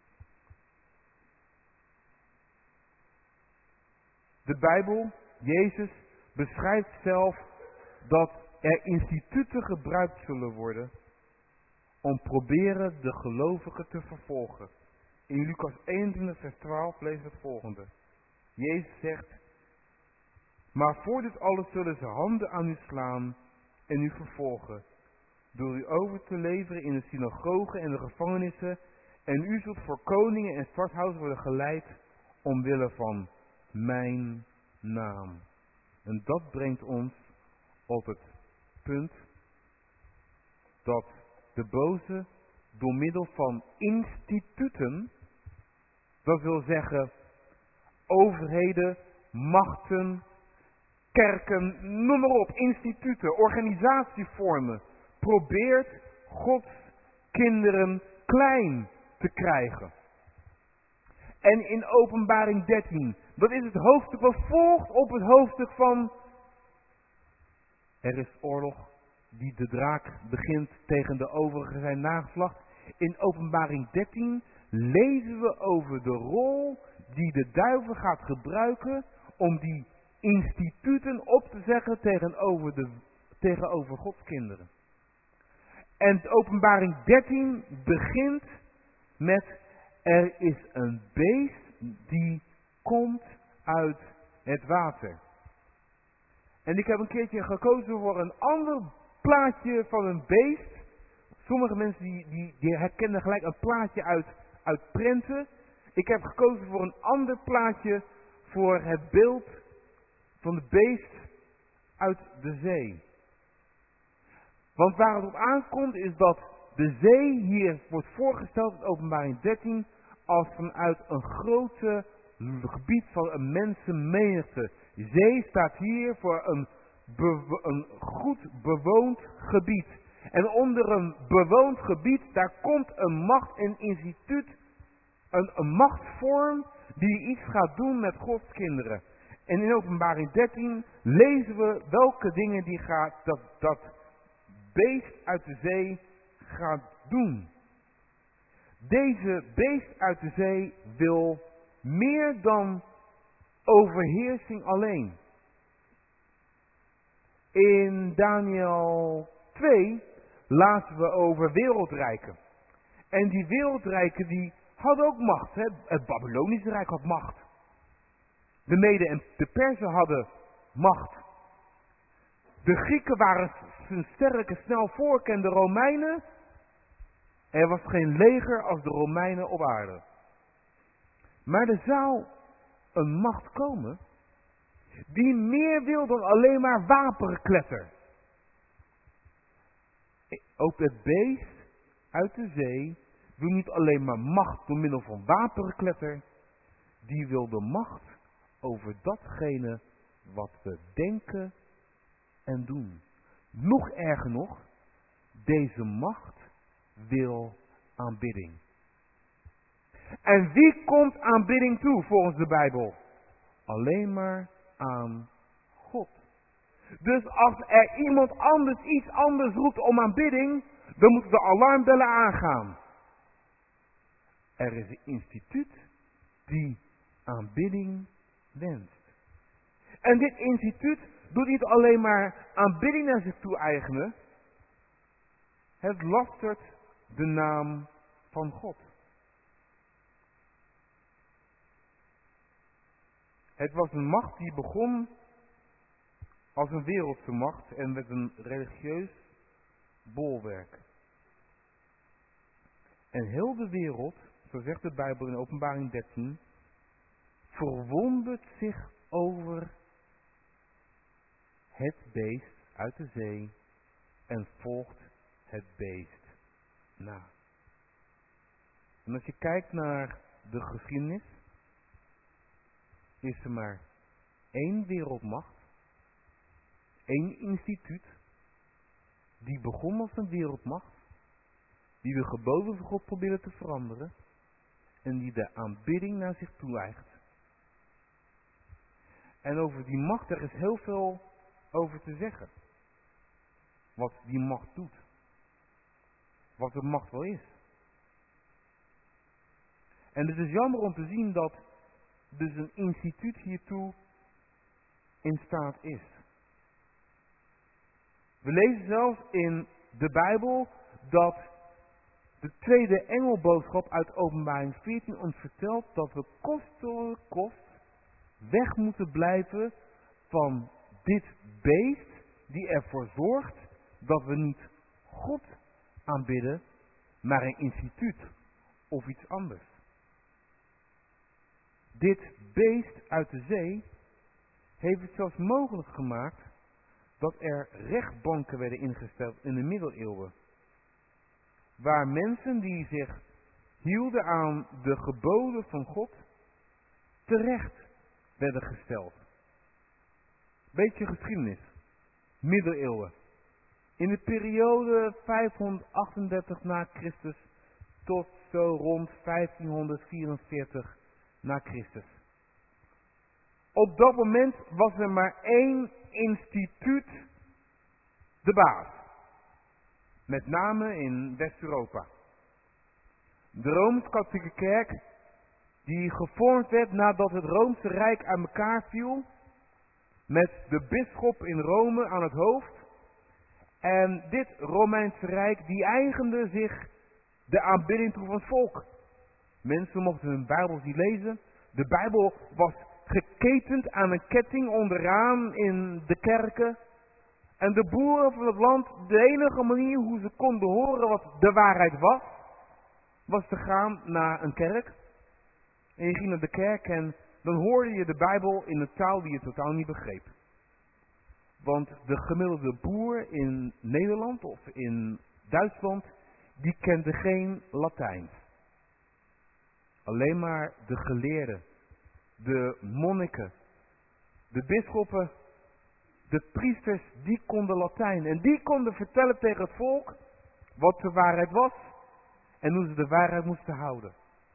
De Bijbel, Jezus, beschrijft zelf dat er instituten gebruikt zullen worden om proberen de gelovigen te vervolgen. In Lucas 21 vers 12 lezen we het volgende. Jezus zegt, maar voor dit alles zullen ze handen aan u slaan en u vervolgen, door u over te leveren in de synagogen en de gevangenissen, en u zult voor koningen en stadhouders worden geleid omwille van mijn naam. En dat brengt ons op het punt dat de boze door middel van instituten, dat wil zeggen overheden, machten, kerken, noem maar op, instituten, organisatievormen, probeert Gods kinderen klein te krijgen. En in Openbaring 13, dat is het hoofdstuk wat volgt op het hoofdstuk van er is oorlog die de draak begint tegen de overigen zijn nageslacht. In Openbaring 13 lezen we over de rol die de duivel gaat gebruiken om die instituten op te zeggen tegenover Gods kinderen. En Openbaring 13 begint met er is een beest die komt uit het water. En ik heb een keertje gekozen voor een ander plaatje van een beest. Sommige mensen die herkennen gelijk een plaatje uit prenten. Ik heb gekozen voor een ander plaatje voor het beeld van de beest uit de zee. Want waar het op aankomt is dat de zee hier wordt voorgesteld in Openbaring 13 als vanuit een grote gebied van een mensenmenigte. Zee staat hier voor een een goed bewoond gebied. En onder een bewoond gebied, daar komt een macht, een instituut, een machtsvorm die iets gaat doen met Gods kinderen. En in Openbaring 13 lezen we welke dingen dat beest uit de zee gaat doen. Deze beest uit de zee wil meer dan overheersing alleen. In Daniel 2 lazen we over wereldrijken. En die wereldrijken die hadden ook macht. Hè? Het Babylonische Rijk had macht. De Meden en de Perzen hadden macht. De Grieken waren sterk en snel voor en de Romeinen. Er was geen leger als de Romeinen op aarde. Maar er zou een macht komen die meer wil dan alleen maar wapenkletter. Ook het beest uit de zee wil niet alleen maar macht door middel van wapenkletter. Die wil de macht over datgene wat we denken en doen. Nog erger nog, deze macht wil aanbidding. En wie komt aanbidding toe volgens de Bijbel? Alleen maar aan God. Dus als er iemand anders iets anders roept om aanbidding, dan moeten de alarmbellen aangaan. Er is een instituut die aanbidding wenst. En dit instituut doet niet alleen maar aanbidding naar zich toe eigenen. Het lastert de naam van God. Het was een macht die begon als een wereldse macht en met een religieus bolwerk. En heel de wereld, zo zegt de Bijbel in Openbaring 13, verwondert zich over het beest uit de zee en volgt het beest na. En als je kijkt naar de geschiedenis, is er maar één wereldmacht, één instituut, die begon als een wereldmacht, die de geboden van God probeerde te veranderen en die de aanbidding naar zich toe eigent. En over die macht, er is heel veel over te zeggen. Wat die macht doet. Wat de macht wel is. En het is jammer om te zien dat dus een instituut hiertoe in staat is. We lezen zelfs in de Bijbel dat de tweede engelboodschap uit Openbaring 14 ons vertelt dat we kost weg moeten blijven van dit beest die ervoor zorgt dat we niet God aanbidden, maar een instituut of iets anders. Dit beest uit de zee heeft het zelfs mogelijk gemaakt dat er rechtbanken werden ingesteld in de middeleeuwen. Waar mensen die zich hielden aan de geboden van God terecht werden gesteld. Beetje geschiedenis. Middeleeuwen. In de periode 538 na Christus tot zo rond 1544 na Christus. Op dat moment was er maar één instituut de baas. Met name in West-Europa. De Rooms-Katholieke Kerk, die gevormd werd nadat het Roomse Rijk aan elkaar viel, met de bisschop in Rome aan het hoofd. En dit Romeinse Rijk, die eigende zich de aanbidding toe van het volk. Mensen mochten hun Bijbels niet lezen. De Bijbel was geketend aan een ketting onderaan in de kerken. En de boeren van het land, de enige manier hoe ze konden horen wat de waarheid was, was te gaan naar een kerk. En je ging naar de kerk en dan hoorde je de Bijbel in een taal die je totaal niet begreep. Want de gemiddelde boer in Nederland of in Duitsland, die kende geen Latijn. Alleen maar de geleerden, de monniken, de bisschoppen, De priesters, die konden Latijn. En die konden vertellen tegen het volk wat de waarheid was en hoe ze de waarheid moesten houden.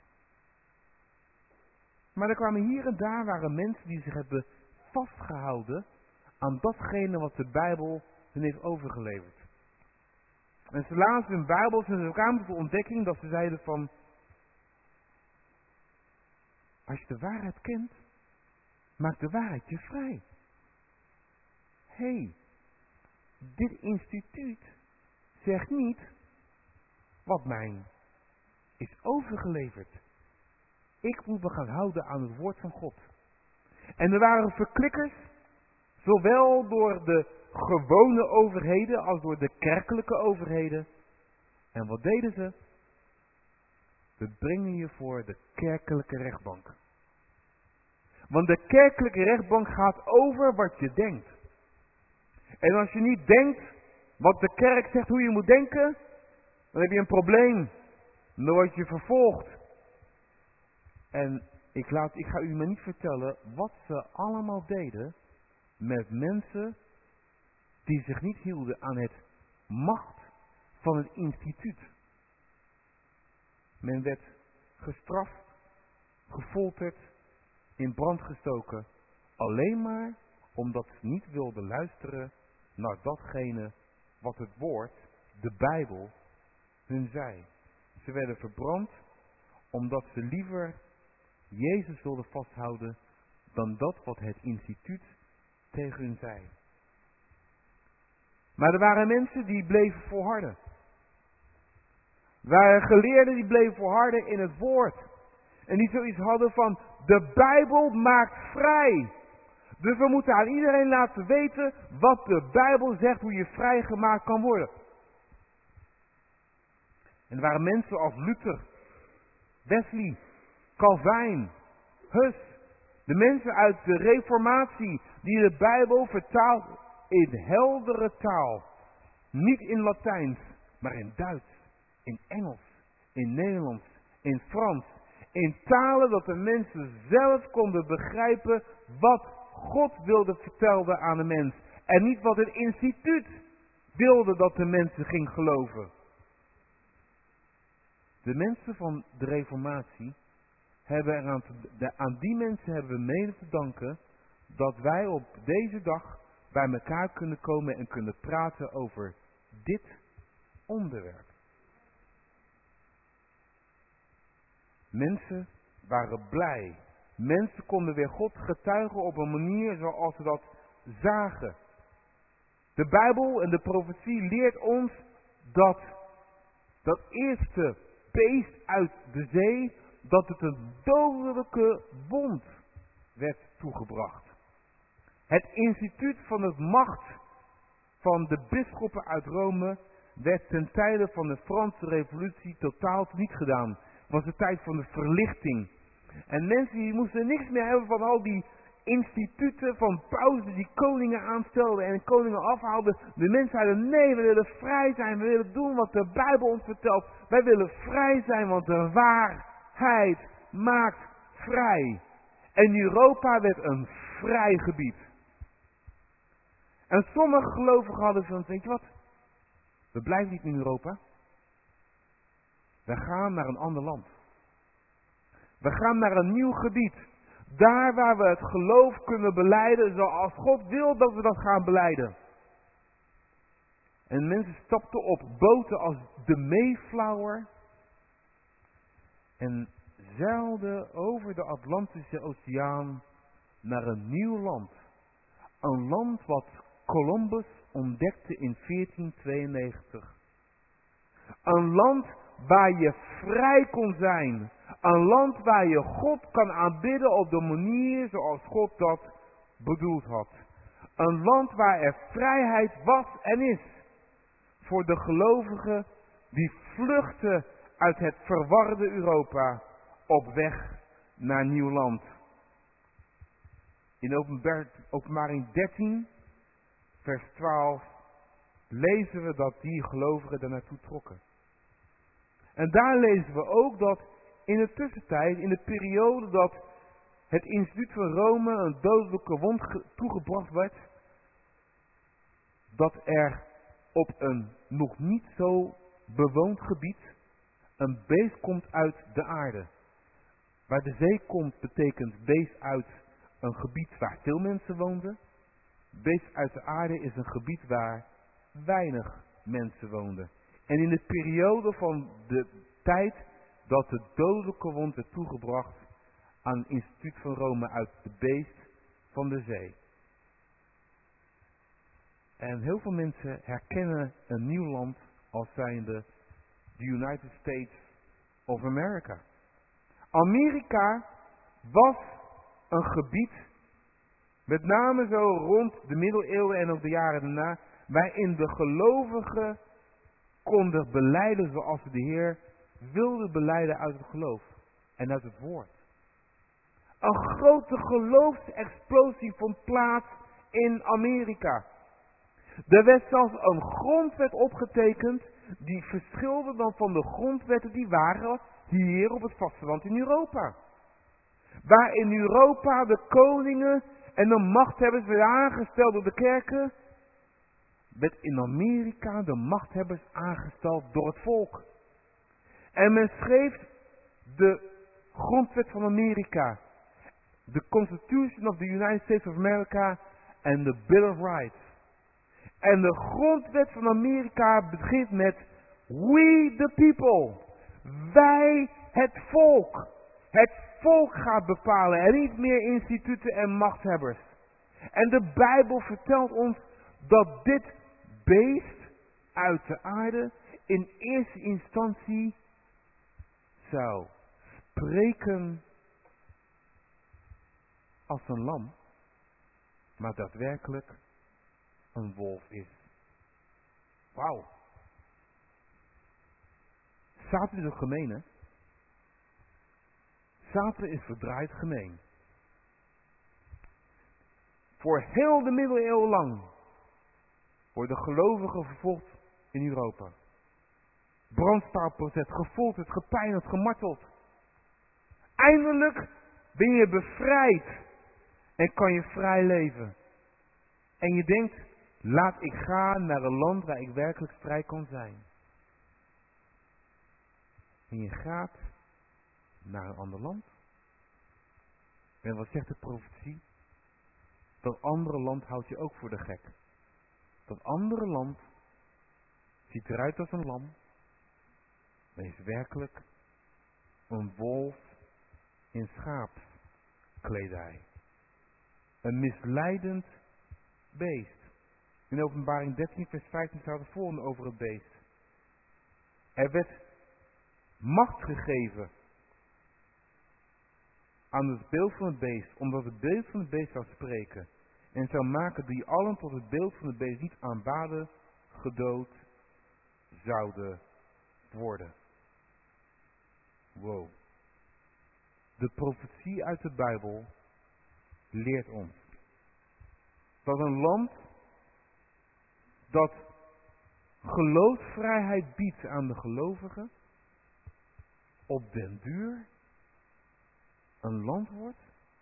Maar er kwamen hier en daar waren mensen die zich hebben vastgehouden aan datgene wat de Bijbel hun heeft overgeleverd. En ze lazen hun Bijbels en ze kwamen tot de ontdekking dat ze zeiden van, als je de waarheid kent, maakt de waarheid je vrij. Hé, dit instituut zegt niet wat mij is overgeleverd. Ik moet me gaan houden aan het woord van God. En er waren verklikkers, zowel door de gewone overheden als door de kerkelijke overheden. En wat deden ze? We brengen je voor de kerkelijke rechtbank. Want de kerkelijke rechtbank gaat over wat je denkt. En als je niet denkt wat de kerk zegt hoe je moet denken, dan heb je een probleem. Dan word je vervolgd. En ik ga u maar niet vertellen wat ze allemaal deden met mensen die zich niet hielden aan het macht van het instituut. Men werd gestraft, gefolterd, in brand gestoken, alleen maar omdat ze niet wilden luisteren naar datgene wat het woord, de Bijbel, hun zei. Ze werden verbrand omdat ze liever Jezus wilden vasthouden dan dat wat het instituut tegen hun zei. Maar er waren mensen die bleven volharden. Er waren geleerden die bleven volharden in het woord. En die zoiets hadden van, de Bijbel maakt vrij. Dus we moeten aan iedereen laten weten wat de Bijbel zegt, hoe je vrijgemaakt kan worden. En er waren mensen als Luther, Wesley, Calvijn, Hus. De mensen uit de Reformatie die de Bijbel vertaalden in heldere taal. Niet in Latijns, maar in Duits, in Engels, in Nederlands, in Frans. In talen dat de mensen zelf konden begrijpen wat God wilde vertellen aan de mens. En niet wat het instituut wilde dat de mensen ging geloven. De mensen van de Reformatie hebben aan die mensen hebben we mede te danken dat wij op deze dag bij elkaar kunnen komen en kunnen praten over dit onderwerp. Mensen waren blij. Mensen konden weer God getuigen op een manier zoals ze dat zagen. De Bijbel en de profetie leert ons dat eerste beest uit de zee, dat het een dodelijke wond werd toegebracht. Het instituut van het macht van de bisschoppen uit Rome werd ten tijde van de Franse revolutie totaal niet gedaan. Het was de tijd van de verlichting. En mensen die moesten niks meer hebben van al die instituten van pausen die koningen aanstelden en koningen afhaalden. De mensen zeiden nee, we willen vrij zijn, we willen doen wat de Bijbel ons vertelt. Wij willen vrij zijn, want de waarheid maakt vrij. En Europa werd een vrij gebied. En sommige gelovigen hadden van, weet je wat, we blijven niet in Europa. We gaan naar een ander land. We gaan naar een nieuw gebied. Daar waar we het geloof kunnen belijden zoals God wil dat we dat gaan belijden. En mensen stapten op boten als de Mayflower. En zeilden over de Atlantische Oceaan naar een nieuw land. Een land wat Columbus ontdekte in 1492. Een land waar je vrij kon zijn. Een land waar je God kan aanbidden op de manier zoals God dat bedoeld had. Een land waar er vrijheid was en is. Voor de gelovigen die vluchten uit het verwarde Europa op weg naar nieuw land. In Openbaring 13, vers 12, lezen we dat die gelovigen daar naartoe trokken. En daar lezen we ook dat in de tussentijd, in de periode dat het instituut van Rome een dodelijke wond toegebracht werd, dat er op een nog niet zo bewoond gebied een beest komt uit de aarde. Waar de zee komt betekent beest uit een gebied waar veel mensen woonden. Beest uit de aarde is een gebied waar weinig mensen woonden. En in de periode van de tijd dat de dodelijke wond werd toegebracht aan het instituut van Rome uit de beest van de zee. En heel veel mensen herkennen een nieuw land als zijnde de United States of America. Amerika was een gebied, met name zo rond de middeleeuwen en ook de jaren daarna, waarin de gelovigen konden belijden zoals ze de Heer wilden belijden uit het geloof en uit het woord. Een grote geloofsexplosie vond plaats in Amerika. Er werd zelfs een grondwet opgetekend die verschilde dan van de grondwetten die waren hier op het vasteland in Europa. Waar in Europa de koningen en de machthebbers werden aangesteld door de kerken, werd in Amerika de machthebbers aangesteld door het volk. En men schreef de grondwet van Amerika, de Constitution of the United States of America en de Bill of Rights. En de grondwet van Amerika begint met we the people. Wij het volk. Het volk gaat bepalen en niet meer instituten en machthebbers. En de Bijbel vertelt ons dat dit beest uit de aarde in eerste instantie zou spreken als een lam, maar daadwerkelijk een wolf is. Wauw. Satan is ook gemeen, hè? Satan is verdraaid gemeen. Voor heel de middeleeuwen lang worden gelovigen vervolgd in Europa. Brandstaalproces, gefolterd, gepijnigd, gemarteld. Eindelijk ben je bevrijd en kan je vrij leven. En je denkt, laat ik gaan naar een land waar ik werkelijk vrij kan zijn. En je gaat naar een ander land. En wat zegt de profetie? Dat andere land houdt je ook voor de gek. Dat andere land ziet eruit als een lam, maar is werkelijk een wolf in schaapskledij. Een misleidend beest. In Openbaring 13 vers 15 staat het volgende over het beest. Er werd macht gegeven aan het beeld van het beest, omdat het beeld van het beest zou spreken en zou maken die allen tot het beeld van het beest niet aanbaden, gedood zouden worden. Wow. De profetie uit de Bijbel leert ons dat een land dat geloofsvrijheid biedt aan de gelovigen, op den duur een land wordt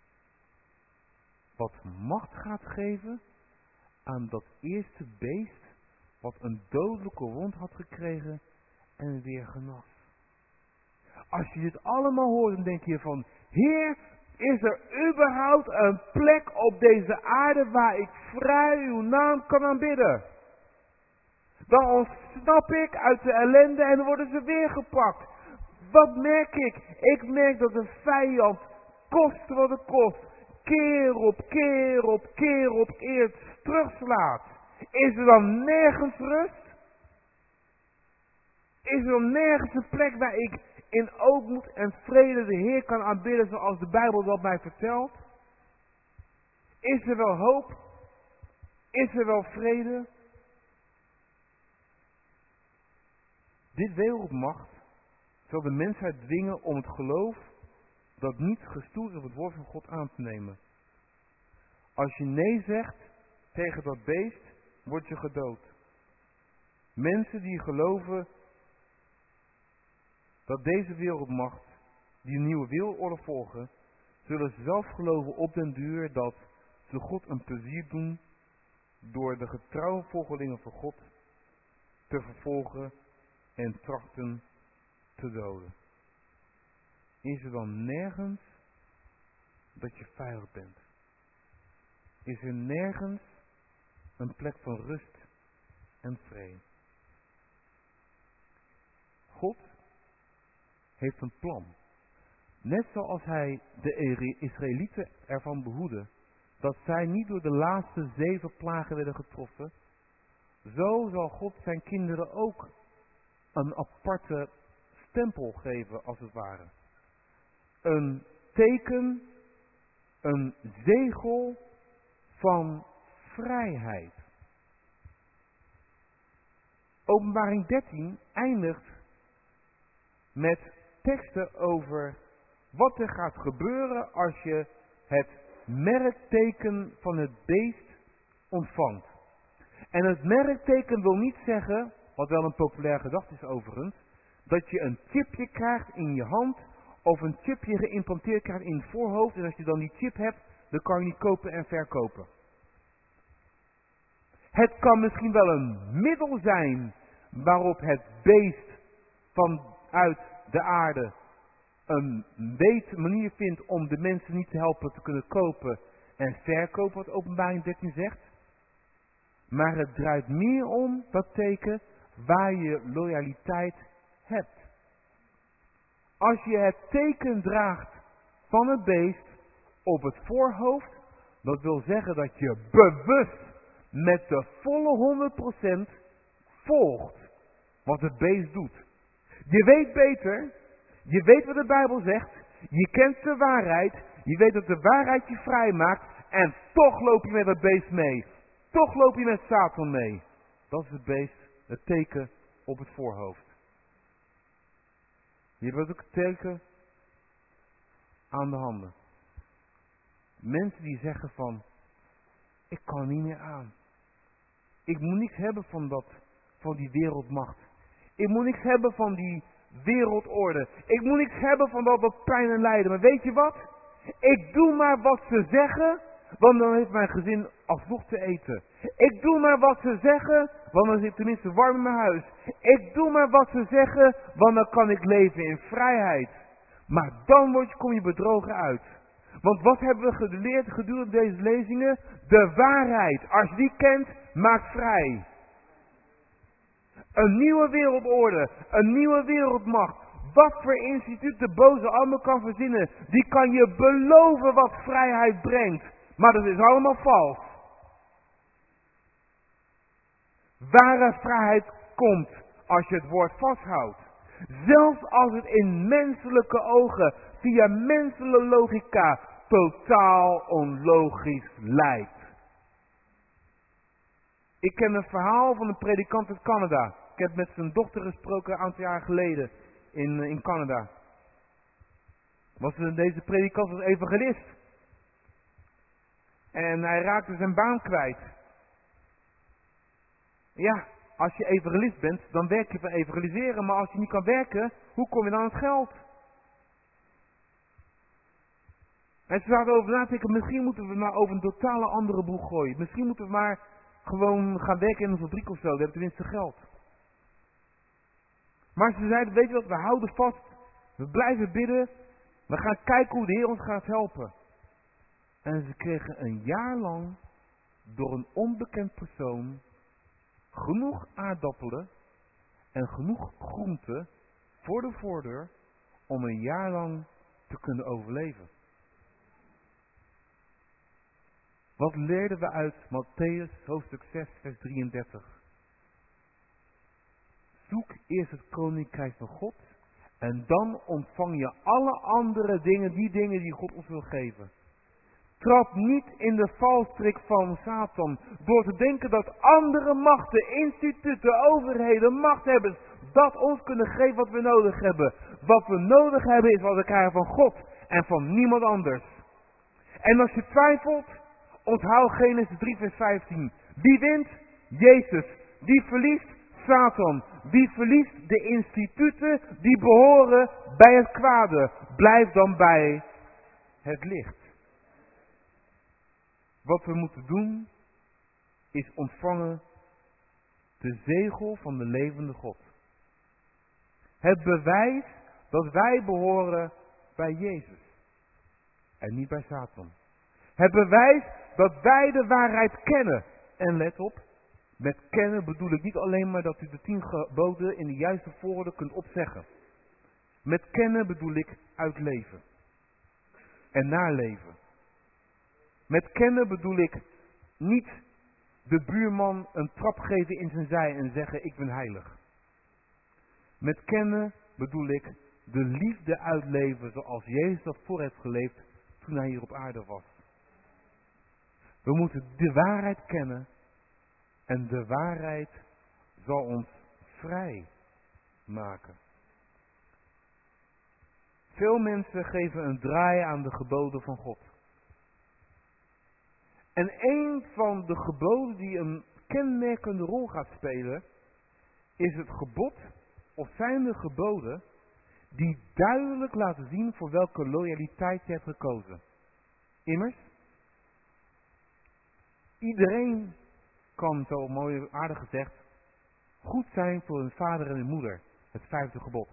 wat macht gaat geven aan dat eerste beest wat een dodelijke wond had gekregen en weer genas. Als je dit allemaal hoort, dan denk je van, Heer, is er überhaupt een plek op deze aarde waar ik vrij uw naam kan aanbidden? Dan ontsnap ik uit de ellende en dan worden ze weer gepakt. Wat merk ik? Ik merk dat de vijand, koste wat het kost, keer op keer op keer op keer terugslaat. Is er dan nergens rust? Is er dan nergens een plek waar ik in ootmoed en vrede de Heer kan aanbidden zoals de Bijbel dat mij vertelt? Is er wel hoop? Is er wel vrede? Dit wereldmacht zal de mensheid dwingen om het geloof dat niet gestoeld is op het woord van God aan te nemen. Als je nee zegt tegen dat beest, word je gedood. Mensen die geloven dat deze wereldmacht, die een nieuwe wereldorde volgen, zullen zelf geloven op den duur dat ze God een plezier doen door de getrouwe volgelingen van God te vervolgen en trachten te doden. Is er dan nergens dat je veilig bent? Is er nergens een plek van rust en vrede? God heeft een plan. Net zoals hij de Israëlieten ervan behoedde dat zij niet door de laatste 7 plagen werden getroffen, zo zal God zijn kinderen ook een aparte stempel geven, als het ware. Een teken, een zegel van vrijheid. Openbaring 13 eindigt met teksten over wat er gaat gebeuren als je het merkteken van het beest ontvangt. En het merkteken wil niet zeggen, wat wel een populaire gedachte is overigens, dat je een chipje krijgt in je hand of een chipje geïmplanteerd krijgt in het voorhoofd en als je dan die chip hebt, dan kan je niet kopen en verkopen. Het kan misschien wel een middel zijn waarop het beest vanuit de aarde een manier vindt om de mensen niet te helpen te kunnen kopen en verkopen, wat Openbaring 13 zegt. Maar het draait meer om dat teken waar je loyaliteit hebt. Als je het teken draagt van het beest op het voorhoofd, dat wil zeggen dat je bewust met de volle 100% volgt wat het beest doet. Je weet beter, je weet wat de Bijbel zegt, je kent de waarheid, je weet dat de waarheid je vrij maakt en toch loop je met het beest mee. Toch loop je met Satan mee. Dat is het beest, het teken op het voorhoofd. Je hebt ook het teken aan de handen. Mensen die zeggen van, ik kan er niet meer aan. Ik moet niks hebben van die wereldmacht. Ik moet niks hebben van die wereldorde. Ik moet niks hebben van dat pijn en lijden. Maar weet je wat? Ik doe maar wat ze zeggen, want dan heeft mijn gezin alsnog te eten. Ik doe maar wat ze zeggen, want dan zit ik tenminste warm in mijn huis. Ik doe maar wat ze zeggen, want dan kan ik leven in vrijheid. Maar dan kom je bedrogen uit. Want wat hebben we geleerd gedurende deze lezingen? De waarheid, als je die kent, maakt vrij. Een nieuwe wereldorde, een nieuwe wereldmacht. Wat voor instituut de boze allemaal kan verzinnen, die kan je beloven wat vrijheid brengt. Maar dat is allemaal vals. Ware vrijheid komt als je het woord vasthoudt. Zelfs als het in menselijke ogen, via menselijke logica, totaal onlogisch lijkt. Ik ken een verhaal van een predikant uit Canada. Ik heb met zijn dochter gesproken een aantal jaar geleden in Canada. Deze predikant was evangelist. En hij raakte zijn baan kwijt. Ja, als je evangelist bent, dan werk je voor evangeliseren. Maar als je niet kan werken, hoe kom je dan aan het geld? En ze zaten over na te denken, misschien moeten we maar over een totale andere boeg gooien. Misschien moeten we maar gewoon gaan werken in een fabriek of zo, dan hebben we tenminste geld. Maar ze zeiden, weet je wat, we houden vast, we blijven bidden, we gaan kijken hoe de Heer ons gaat helpen. En ze kregen een jaar lang door een onbekend persoon genoeg aardappelen en genoeg groenten voor de voordeur om een jaar lang te kunnen overleven. Wat leerden we uit Mattheüs hoofdstuk 6 vers 33? Zoek eerst het koninkrijk van God en dan ontvang je alle andere dingen, die dingen die God ons wil geven. Trap niet in de valstrik van Satan door te denken dat andere machten, instituten, overheden, machthebbers dat ons kunnen geven wat we nodig hebben. Wat we nodig hebben is wat we krijgen van God en van niemand anders. En als je twijfelt, onthoud Genesis 3 vers 15. Wie wint? Jezus. Wie verliest? Satan. Wie verliest? De instituten die behoren bij het kwade. Blijf dan bij het licht. Wat we moeten doen is ontvangen de zegel van de levende God. Het bewijs dat wij behoren bij Jezus en niet bij Satan. Het bewijs dat wij de waarheid kennen. En let op, met kennen bedoel ik niet alleen maar dat u de 10 geboden in de juiste volgorde kunt opzeggen. Met kennen bedoel ik uitleven en naleven. Met kennen bedoel ik niet de buurman een trap geven in zijn zij en zeggen ik ben heilig. Met kennen bedoel ik de liefde uitleven zoals Jezus dat voor heeft geleefd toen hij hier op aarde was. We moeten de waarheid kennen en de waarheid zal ons vrij maken. Veel mensen geven een draai aan de geboden van God. En een van de geboden die een kenmerkende rol gaat spelen, is het gebod, of zijn de geboden, die duidelijk laten zien voor welke loyaliteit je hebt gekozen. Immers, iedereen kan, zo mooi aardig gezegd, goed zijn voor hun vader en hun moeder. Het 5e gebod.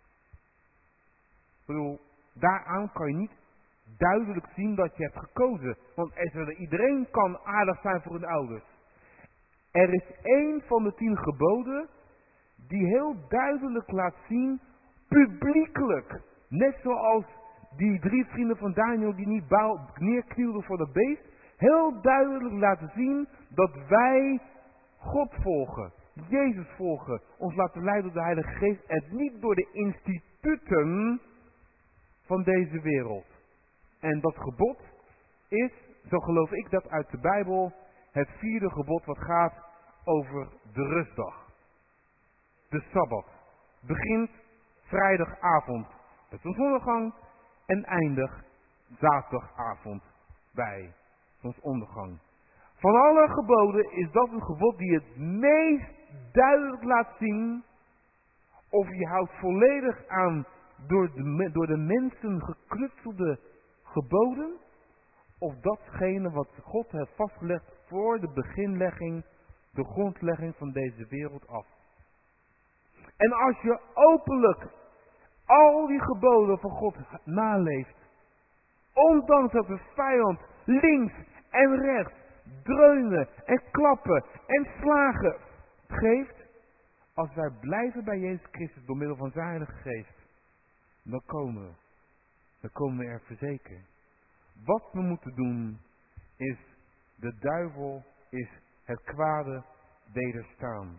Ik bedoel, daaraan kan je niet duidelijk zien dat je hebt gekozen. Want iedereen kan aardig zijn voor hun ouders. Er is één van de 10 geboden die heel duidelijk laat zien, publiekelijk. Net zoals die 3 vrienden van Daniel die niet neerknielden voor dat beest. Heel duidelijk laten zien dat wij God volgen. Jezus volgen. Ons laten leiden door de Heilige Geest. En niet door de instituten van deze wereld. En dat gebod is, zo geloof ik dat uit de Bijbel, het 4e gebod wat gaat over de rustdag. De Sabbat. Begint vrijdagavond met zonsondergang en eindigt zaterdagavond bij zonsondergang. Van alle geboden is dat een gebod die het meest duidelijk laat zien of je houdt volledig aan door de mensen geknutselde geboden, of datgene wat God heeft vastgelegd voor de beginlegging, de grondlegging van deze wereld af. En als je openlijk al die geboden van God naleeft, ondanks dat de vijand links en rechts dreunen en klappen en slagen geeft, als wij blijven bij Jezus Christus door middel van zijn Heilige Geest, dan komen we er verzekerd. Wat we moeten doen is, de duivel is het kwade wederstaan.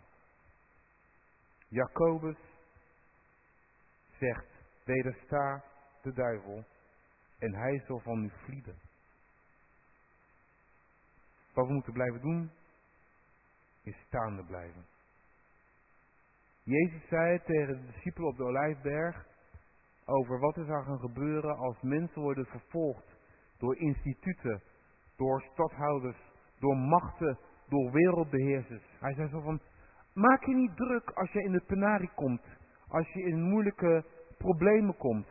Jacobus zegt, wedersta de duivel en hij zal van u vlieden. Wat we moeten blijven doen, is staande blijven. Jezus zei tegen de discipelen op de Olijfberg over wat er zou gaan gebeuren als mensen worden vervolgd door instituten, door stadhouders, door machten, door wereldbeheersers. Hij zei zo van, maak je niet druk als je in de penarie komt, als je in moeilijke problemen komt.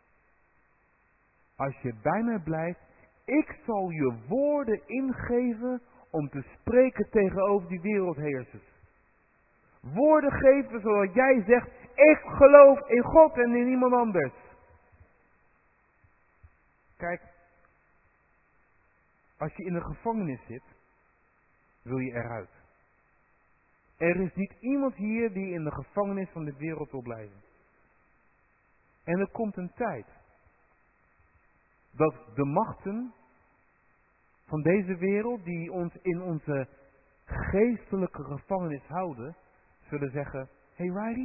Als je bij mij blijft, ik zal je woorden ingeven om te spreken tegenover die wereldheersers. Woorden geven zodat jij zegt, ik geloof in God en in niemand anders. Kijk, als je in een gevangenis zit, wil je eruit. Er is niet iemand hier die in de gevangenis van de wereld wil blijven. En er komt een tijd dat de machten van deze wereld, die ons in onze geestelijke gevangenis houden, zullen zeggen, hey Riley,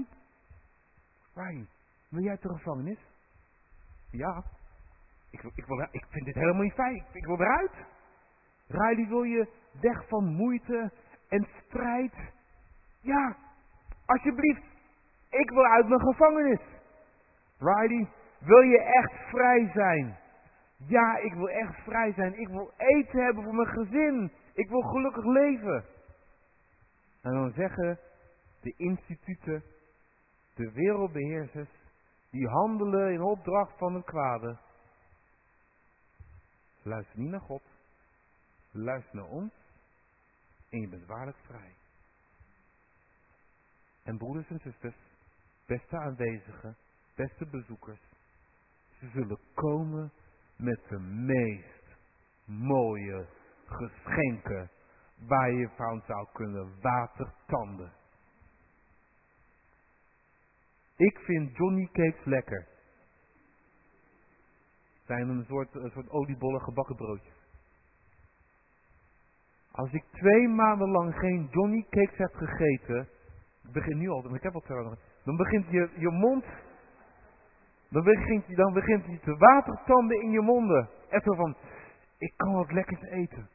wil jij uit de gevangenis? Ja, ik vind dit helemaal niet fijn, ik wil eruit. Riley, wil je weg van moeite en strijd? Ja, alsjeblieft, ik wil uit mijn gevangenis. Riley, wil je echt vrij zijn? Ja, ik wil echt vrij zijn. Ik wil eten hebben voor mijn gezin. Ik wil gelukkig leven. En dan zeggen de instituten, de wereldbeheersers, die handelen in opdracht van het kwade. Luister niet naar God. Luister naar ons. en je bent waarlijk vrij. En broeders en zusters, beste aanwezigen, beste bezoekers, ze zullen komen met de meest mooie geschenken waar je van zou kunnen watertanden. Ik vind Johnny Cakes lekker. Het zijn een soort oliebollen gebakken broodjes. Als ik 2 maanden lang geen Johnny Cakes heb gegeten, ik begin nu al, want ik heb al 2 maanden, dan begint je mond, dan begint je te watertanden in je monden. Echt zo van, ik kan wat lekkers eten.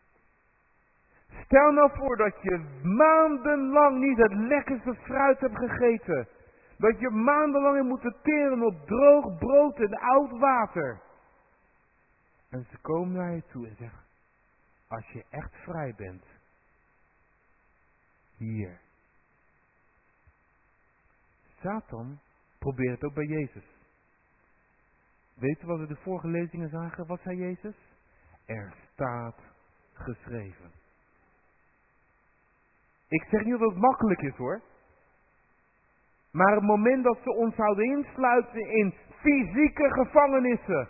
Stel nou voor dat je maandenlang niet het lekkerste fruit hebt gegeten. Dat je maandenlang hebt moeten teren op droog brood en oud water. En ze komen naar je toe en zeggen, als je echt vrij bent, hier. Satan probeert het ook bij Jezus. Weet u wat we de vorige lezingen zagen? Wat zei Jezus? Er staat geschreven. Ik zeg niet dat het makkelijk is hoor. Maar het moment dat ze ons zouden insluiten in fysieke gevangenissen.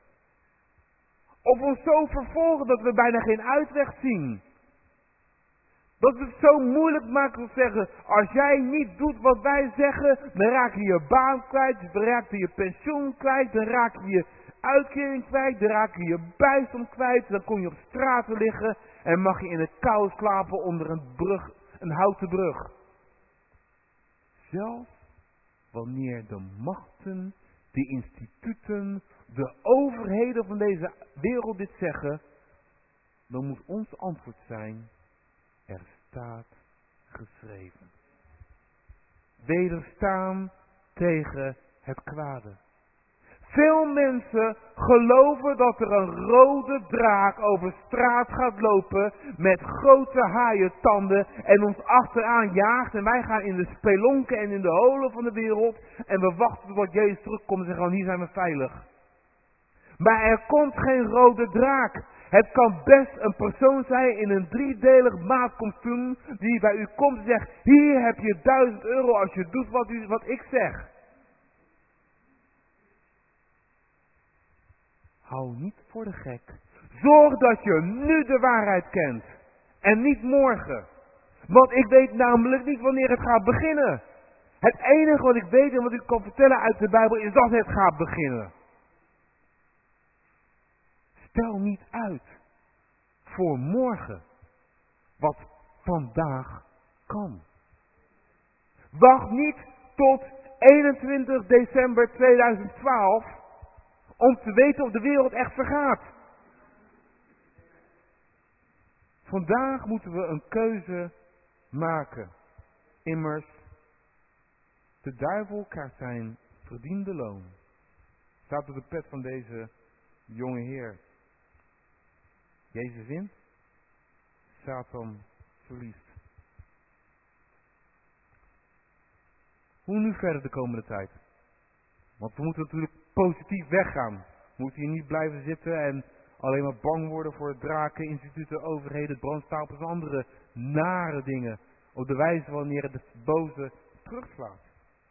Of ons zo vervolgen dat we bijna geen uitweg zien. Dat we het zo moeilijk maken te zeggen, als jij niet doet wat wij zeggen, dan raak je je baan kwijt, dan raak je je pensioen kwijt, dan raak je je uitkering kwijt, dan raak je je bijstand kwijt, dan kom je op straat te liggen en mag je in de kou slapen onder een houten brug. Zelfs wanneer de machten, de instituten, de overheden van deze wereld dit zeggen, dan moet ons antwoord zijn, er staat geschreven. Wederstaan tegen het kwade. Veel mensen geloven dat er een rode draak over straat gaat lopen met grote haaientanden en ons achteraan jaagt. En wij gaan in de spelonken en in de holen van de wereld en we wachten tot Jezus terugkomt en zeggen, oh, hier zijn we veilig. Maar er komt geen rode draak. Het kan best een persoon zijn in een 3-delig maatkostuum die bij u komt en zegt, hier heb je €1000 als je doet wat ik zeg. Hou niet voor de gek. Zorg dat je nu de waarheid kent. En niet morgen. Want ik weet namelijk niet wanneer het gaat beginnen. Het enige wat ik weet en wat ik kan vertellen uit de Bijbel is dat het gaat beginnen. Stel niet uit voor morgen wat vandaag kan. Wacht niet tot 21 december 2012 om te weten of de wereld echt vergaat. Vandaag moeten we een keuze maken. Immers, de duivel krijgt zijn verdiende loon. Staat op de pet van deze jonge heer. Jezus wint, Satan verliest. Hoe nu verder de komende tijd? Want we moeten natuurlijk positief weggaan. We moeten hier niet blijven zitten en alleen maar bang worden voor draken, instituten, overheden, brandstapels en andere nare dingen. Op de wijze wanneer het de boze terugslaat.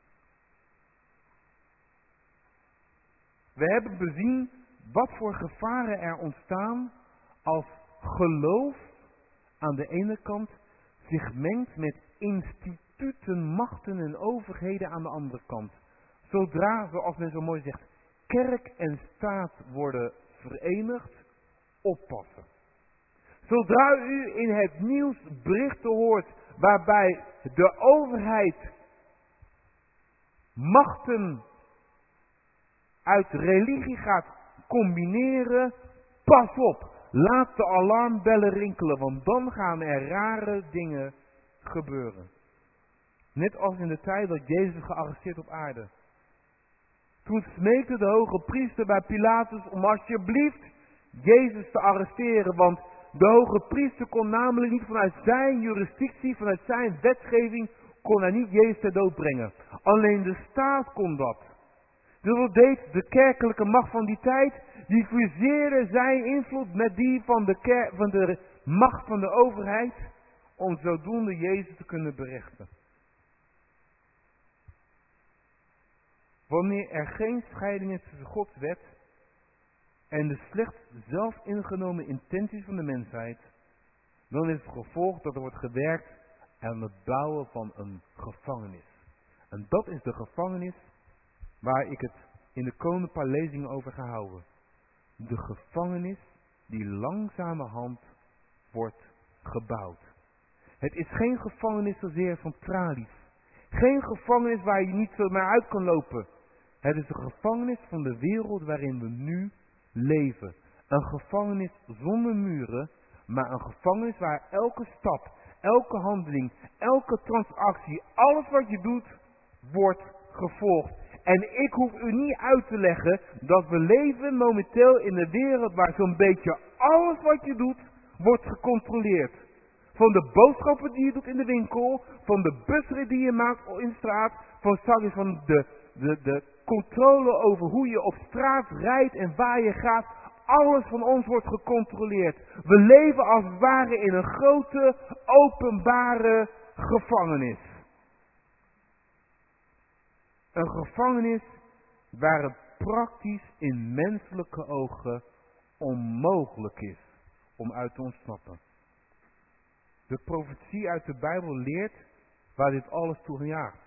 We hebben bezien wat voor gevaren er ontstaan als geloof aan de ene kant zich mengt met instituten, machten en overheden aan de andere kant. Zodra, zoals men zo mooi zegt, kerk en staat worden verenigd, oppassen. Zodra u in het nieuws berichten hoort waarbij de overheid machten uit religie gaat combineren, pas op. Laat de alarmbellen rinkelen, want dan gaan er rare dingen gebeuren. Net als in de tijd dat Jezus gearresteerd op aarde. Toen smeekte de hoge priester bij Pilatus om alsjeblieft Jezus te arresteren, want de hoge priester kon namelijk niet vanuit zijn jurisdictie, vanuit zijn wetgeving, kon hij niet Jezus ter dood brengen. Alleen de staat kon dat. Dus wat deed de kerkelijke macht van die tijd? Die fuseerde zijn invloed met die van de macht van de overheid. om zodoende Jezus te kunnen berechten. Wanneer er geen scheiding is tussen Gods wet en de slecht zelf ingenomen intenties van de mensheid, dan is het gevolg dat er wordt gewerkt aan het bouwen van een gevangenis. En dat is de gevangenis waar ik het in de komende paar lezingen over ga houden. De gevangenis die langzamerhand wordt gebouwd. Het is geen gevangenis zozeer van tralies. Geen gevangenis waar je niet zomaar uit kan lopen. Het is de gevangenis van de wereld waarin we nu leven. Een gevangenis zonder muren, maar een gevangenis waar elke stap, elke handeling, elke transactie, alles wat je doet, wordt gevolgd. En ik hoef u niet uit te leggen dat we leven momenteel in een wereld waar zo'n beetje alles wat je doet, wordt gecontroleerd. Van de boodschappen die je doet in de winkel, van de busrit die je maakt in de straat, van de controle over hoe je op straat rijdt en waar je gaat. Alles van ons wordt gecontroleerd. We leven als het ware in een grote, openbare gevangenis. Een gevangenis waar het praktisch in menselijke ogen onmogelijk is om uit te ontsnappen. De profetie uit de Bijbel leert waar dit alles toe jaagt.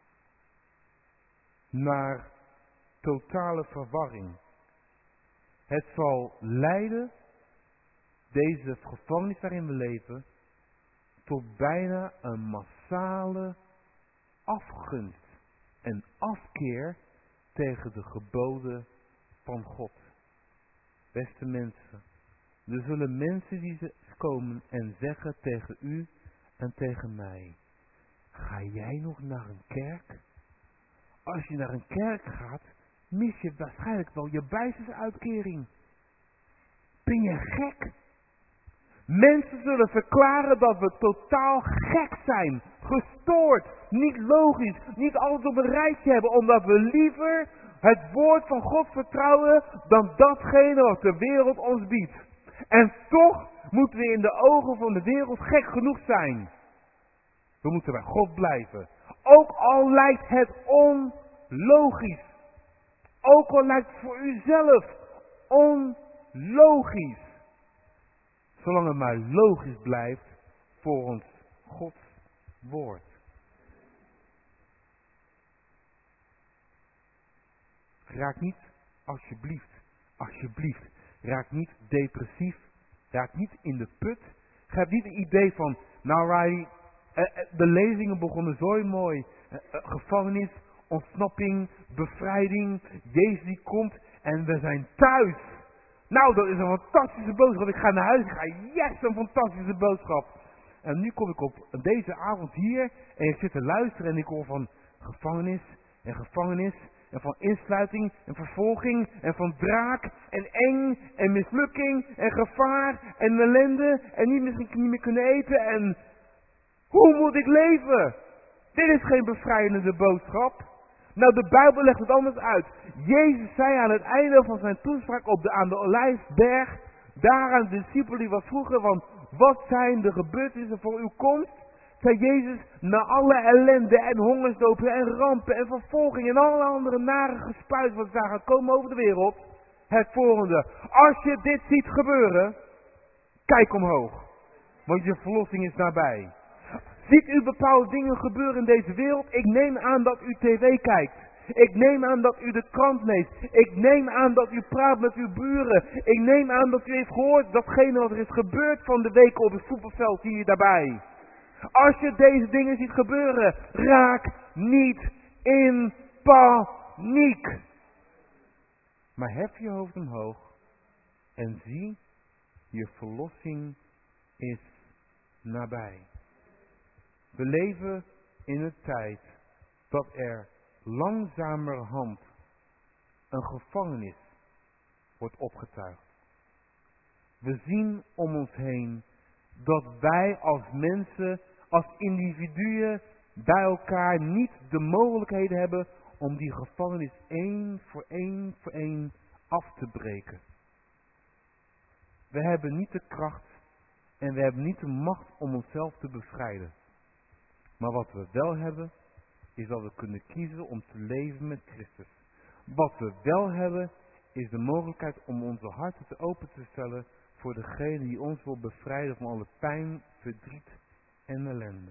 Naar totale verwarring. Het zal leiden, deze gevangenis waarin we leven, tot bijna een massale afgunst en afkeer tegen de geboden van God. Beste mensen, er zullen mensen die komen en zeggen tegen u en tegen mij: ga jij nog naar een kerk? Als je naar een kerk gaat, mis je waarschijnlijk wel je bijstandsuitkering. Ben je gek? Mensen zullen verklaren dat we totaal gek zijn, gestoord, niet logisch, niet alles op een rijtje hebben, omdat we liever het woord van God vertrouwen dan datgene wat de wereld ons biedt. En toch moeten we in de ogen van de wereld gek genoeg zijn. We moeten bij God blijven. Ook al lijkt het onlogisch. Ook al lijkt het voor uzelf onlogisch. Zolang het maar logisch blijft volgens Gods woord. Raak niet, alsjeblieft, raak niet depressief. Raak niet in de put. Heb niet het idee van, nou Riley, de lezingen begonnen zo mooi. Gevangenis, ontsnapping, bevrijding, Jezus die komt en we zijn thuis. Nou, dat is een fantastische boodschap. Ik ga naar huis, ik ga, yes, een fantastische boodschap. En nu kom ik op deze avond hier en ik zit te luisteren en ik hoor van gevangenis en van insluiting en vervolging en van draak en eng en mislukking en gevaar en ellende en misschien niet meer kunnen eten en hoe moet ik leven? Dit is geen bevrijdende boodschap. Nou, de Bijbel legt het anders uit. Jezus zei aan het einde van zijn toespraak aan de Olijfberg, daar aan de discipelen die wat vroegen, want wat zijn de gebeurtenissen voor uw komst? Zei Jezus, na alle ellende en hongersdopen en rampen en vervolging en alle andere nare gespuis wat daar gaan komen over de wereld, het volgende: als je dit ziet gebeuren, kijk omhoog, want je verlossing is nabij. Ziet u bepaalde dingen gebeuren in deze wereld? Ik neem aan dat u tv kijkt. Ik neem aan dat u de krant leest. Ik neem aan dat u praat met uw buren. Ik neem aan dat u heeft gehoord datgene wat er is gebeurd van de week op het voetbalveld hier daarbij. Als je deze dingen ziet gebeuren, raak niet in paniek. Maar hef je hoofd omhoog en zie, je verlossing is nabij. We leven in een tijd dat er langzamerhand een gevangenis wordt opgetuigd. We zien om ons heen dat wij als mensen, als individuen bij elkaar niet de mogelijkheden hebben om die gevangenis één voor één af te breken. We hebben niet de kracht En we hebben niet de macht om onszelf te bevrijden. Maar wat we wel hebben, is dat we kunnen kiezen om te leven met Christus. Wat we wel hebben, is de mogelijkheid om onze harten te open te stellen voor degene die ons wil bevrijden van alle pijn, verdriet en ellende.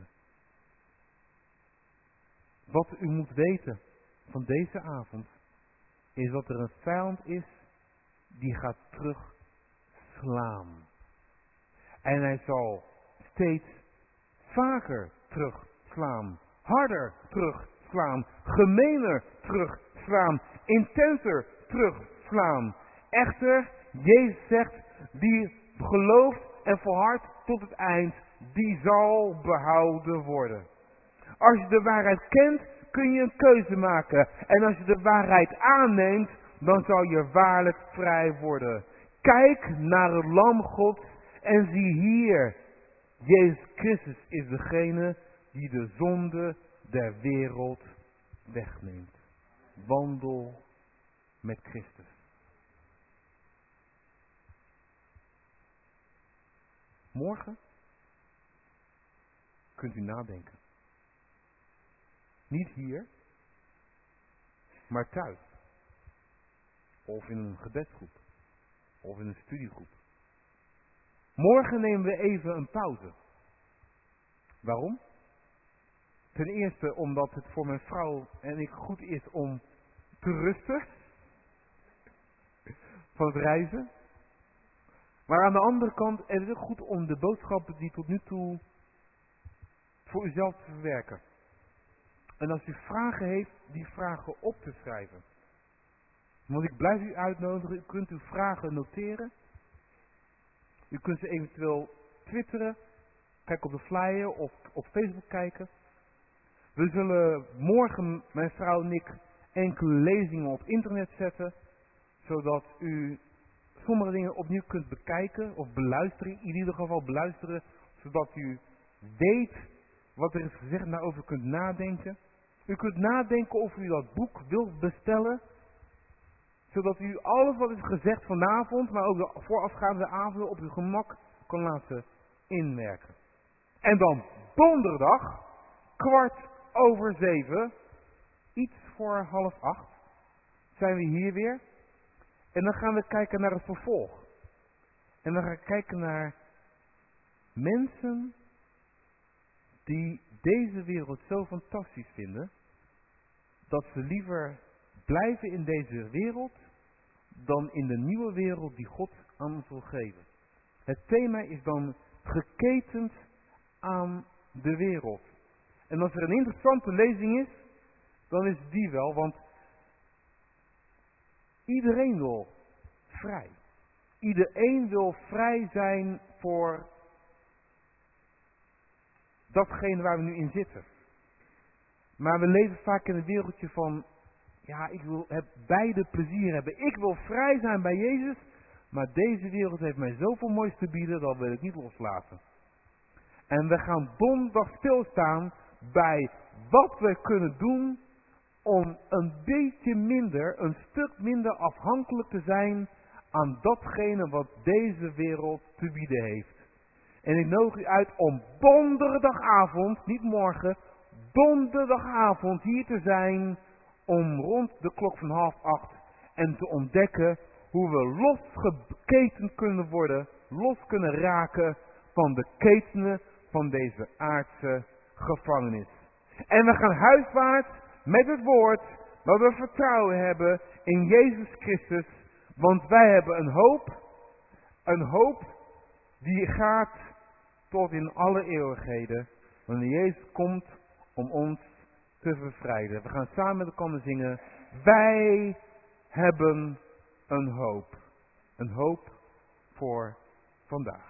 Wat u moet weten van deze avond, is dat er een vijand is die gaat terugslaan. En hij zal steeds vaker terugslaan, harder terugslaan, gemener terugslaan, intenser terugslaan. Echter, Jezus zegt, wie gelooft en volhardt tot het eind, die zal behouden worden. Als je de waarheid kent, kun je een keuze maken. En als je de waarheid aanneemt, dan zal je waarlijk vrij worden. Kijk naar het lam Gods en zie hier. Jezus Christus is degene die de zonde der wereld wegneemt. Wandel met Christus. Morgen kunt u nadenken. Niet hier, maar thuis. Of in een gebedsgroep. Of in een studiegroep. Morgen nemen we even een pauze. Waarom? Ten eerste omdat het voor mijn vrouw en ik goed is om te rusten. Van het reizen. Maar aan de andere kant is het ook goed om de boodschappen die tot nu toe voor uzelf te verwerken. En als u vragen heeft, die vragen op te schrijven. Want ik blijf u uitnodigen, u kunt uw vragen noteren. U kunt ze eventueel twitteren, kijk op de flyer of op Facebook kijken. We zullen morgen, mijn vrouw en ik, enkele lezingen op internet zetten. Zodat u sommige dingen opnieuw kunt bekijken of beluisteren. In ieder geval beluisteren, zodat u weet wat er is gezegd en daarover kunt nadenken. U kunt nadenken of u dat boek wilt bestellen. Zodat u alles wat is gezegd vanavond, maar ook de voorafgaande avonden op uw gemak kan laten inwerken. En dan donderdag, 7:15, iets voor 7:30, zijn we hier weer. En dan gaan we kijken naar het vervolg. En dan gaan we kijken naar mensen die deze wereld zo fantastisch vinden, dat ze liever blijven in deze wereld dan in de nieuwe wereld die God aan ons wil geven. Het thema is dan geketend aan de wereld. En als er een interessante lezing is, dan is die wel, want iedereen wil vrij. Iedereen wil vrij zijn voor datgene waar we nu in zitten. Maar we leven vaak in een wereldje van, ja, ik wil beide plezier hebben. Ik wil vrij zijn bij Jezus, maar deze wereld heeft mij zoveel moois te bieden, dat wil ik niet loslaten. En we gaan donderdag stilstaan bij wat we kunnen doen om een beetje minder, een stuk minder afhankelijk te zijn aan datgene wat deze wereld te bieden heeft. En ik nodig u uit om donderdagavond, niet morgen, donderdagavond hier te zijn om rond de klok van 7:30 en te ontdekken hoe we losgeketend kunnen worden, los kunnen raken van de ketenen van deze aardse gevangenis. En we gaan huiswaarts met het woord, waar we vertrouwen hebben in Jezus Christus, want wij hebben een hoop die gaat tot in alle eeuwigheden, wanneer Jezus komt om ons te bevrijden. We gaan samen met elkaar zingen, wij hebben een hoop voor vandaag.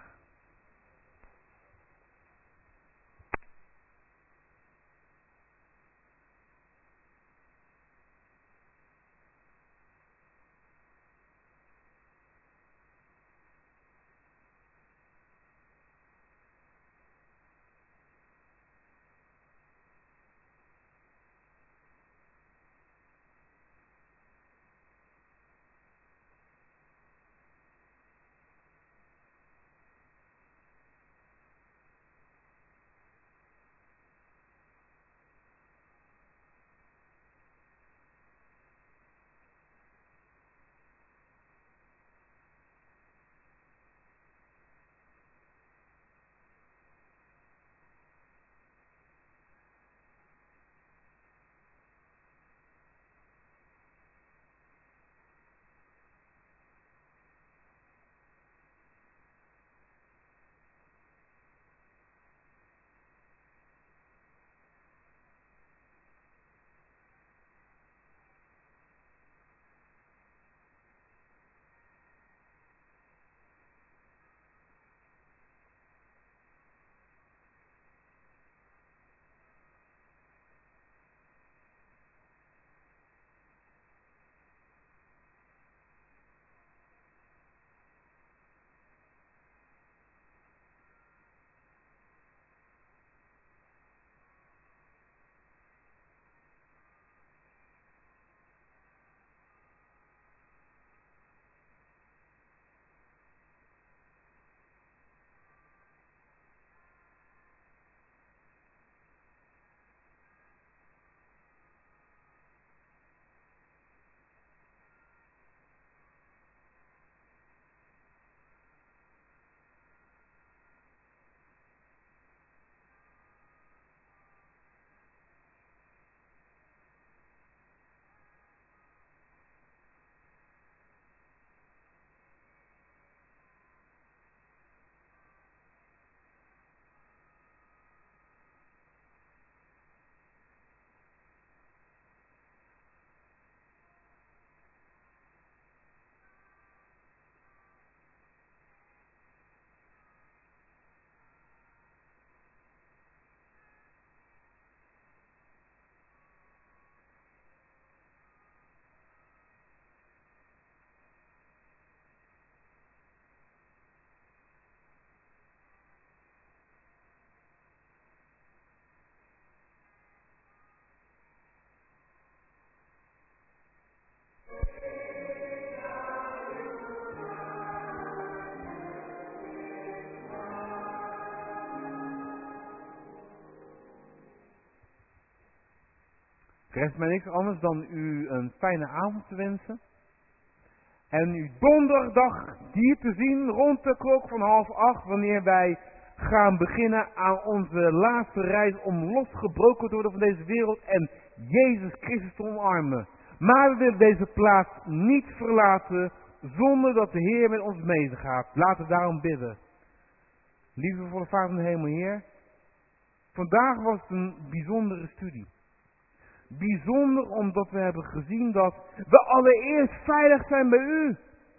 Er rest mij niks anders dan u een fijne avond te wensen. En u donderdag hier te zien rond de klok van 7:30, wanneer wij gaan beginnen aan onze laatste reis om losgebroken te worden van deze wereld en Jezus Christus te omarmen. Maar we willen deze plaats niet verlaten zonder dat de Heer met ons meegaat. Laten we daarom bidden. Lieve voor de Vader in de hemel, Heer. Vandaag was het een bijzondere studie. Bijzonder omdat we hebben gezien dat we allereerst veilig zijn bij u.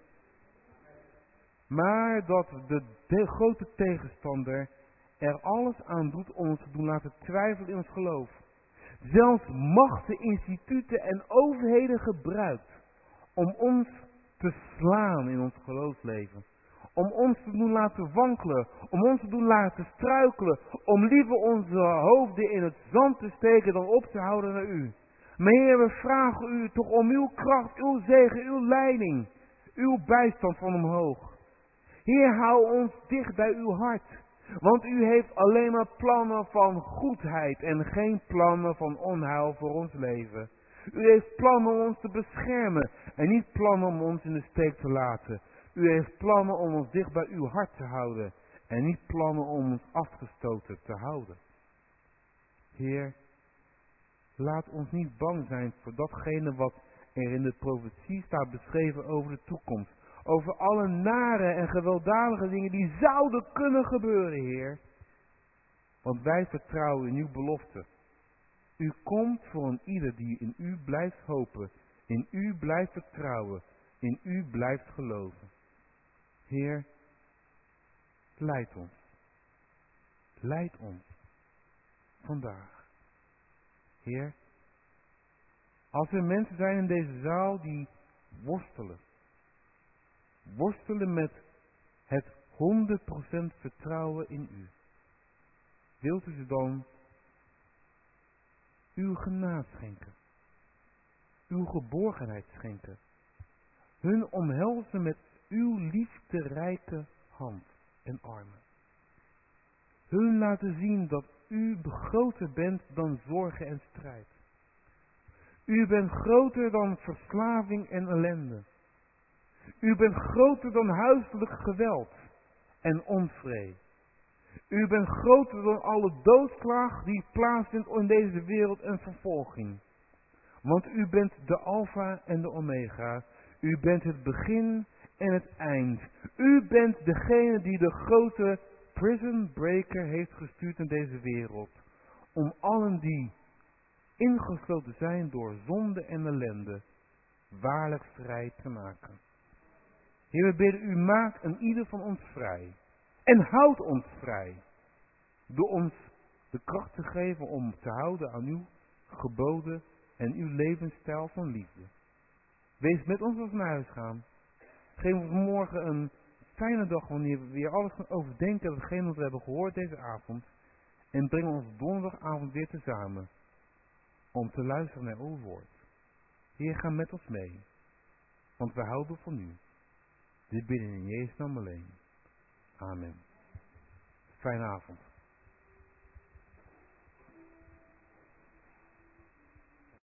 Maar dat de grote tegenstander er alles aan doet om ons te doen laten twijfelen in ons geloof. Zelfs machten, instituten en overheden gebruikt om ons te slaan in ons geloofsleven. Om ons te doen laten wankelen, om ons te doen laten struikelen, om liever onze hoofden in het zand te steken dan op te houden naar u. Maar Heer, we vragen u toch om uw kracht, uw zegen, uw leiding, uw bijstand van omhoog. Heer, hou ons dicht bij uw hart, want u heeft alleen maar plannen van goedheid en geen plannen van onheil voor ons leven. U heeft plannen om ons te beschermen en niet plannen om ons in de steek te laten. U heeft plannen om ons dicht bij uw hart te houden en niet plannen om ons afgestoten te houden. Heer, laat ons niet bang zijn voor datgene wat er in de profetie staat beschreven over de toekomst. Over alle nare en gewelddadige dingen die zouden kunnen gebeuren, Heer. Want wij vertrouwen in uw belofte. U komt voor een ieder die in u blijft hopen, in u blijft vertrouwen, in u blijft geloven. Heer, leid ons. Leid ons. Vandaag. Heer, als er mensen zijn in deze zaal die worstelen. Worstelen met het 100% vertrouwen in u. Wilt u ze dan uw genade schenken. Uw geborgenheid schenken. Hun omhelzen met uw liefderijke hand en armen. Hun laten zien dat u groter bent dan zorgen en strijd. U bent groter dan verslaving en ellende. U bent groter dan huiselijk geweld en onvrede. U bent groter dan alle doodslaag die plaatsvindt in deze wereld en vervolging. Want u bent de Alpha en de Omega. U bent het begin en het eind. U bent degene die de grote prison breaker heeft gestuurd in deze wereld. Om allen die ingesloten zijn door zonde en ellende, waarlijk vrij te maken. Heer, we bidden u, maak een ieder van ons vrij. En houd ons vrij. Door ons de kracht te geven om te houden aan uw geboden en uw levensstijl van liefde. Wees met ons als we naar huis gaan. Geef ons morgen een fijne dag wanneer we weer alles gaan overdenken aan hetgeen wat we hebben gehoord deze avond. En breng ons donderdagavond weer tezamen om te luisteren naar uw woord. Heer, ga met ons mee. Want we houden van u. Dit bidden in Jezus naam alleen. Amen. Fijne avond.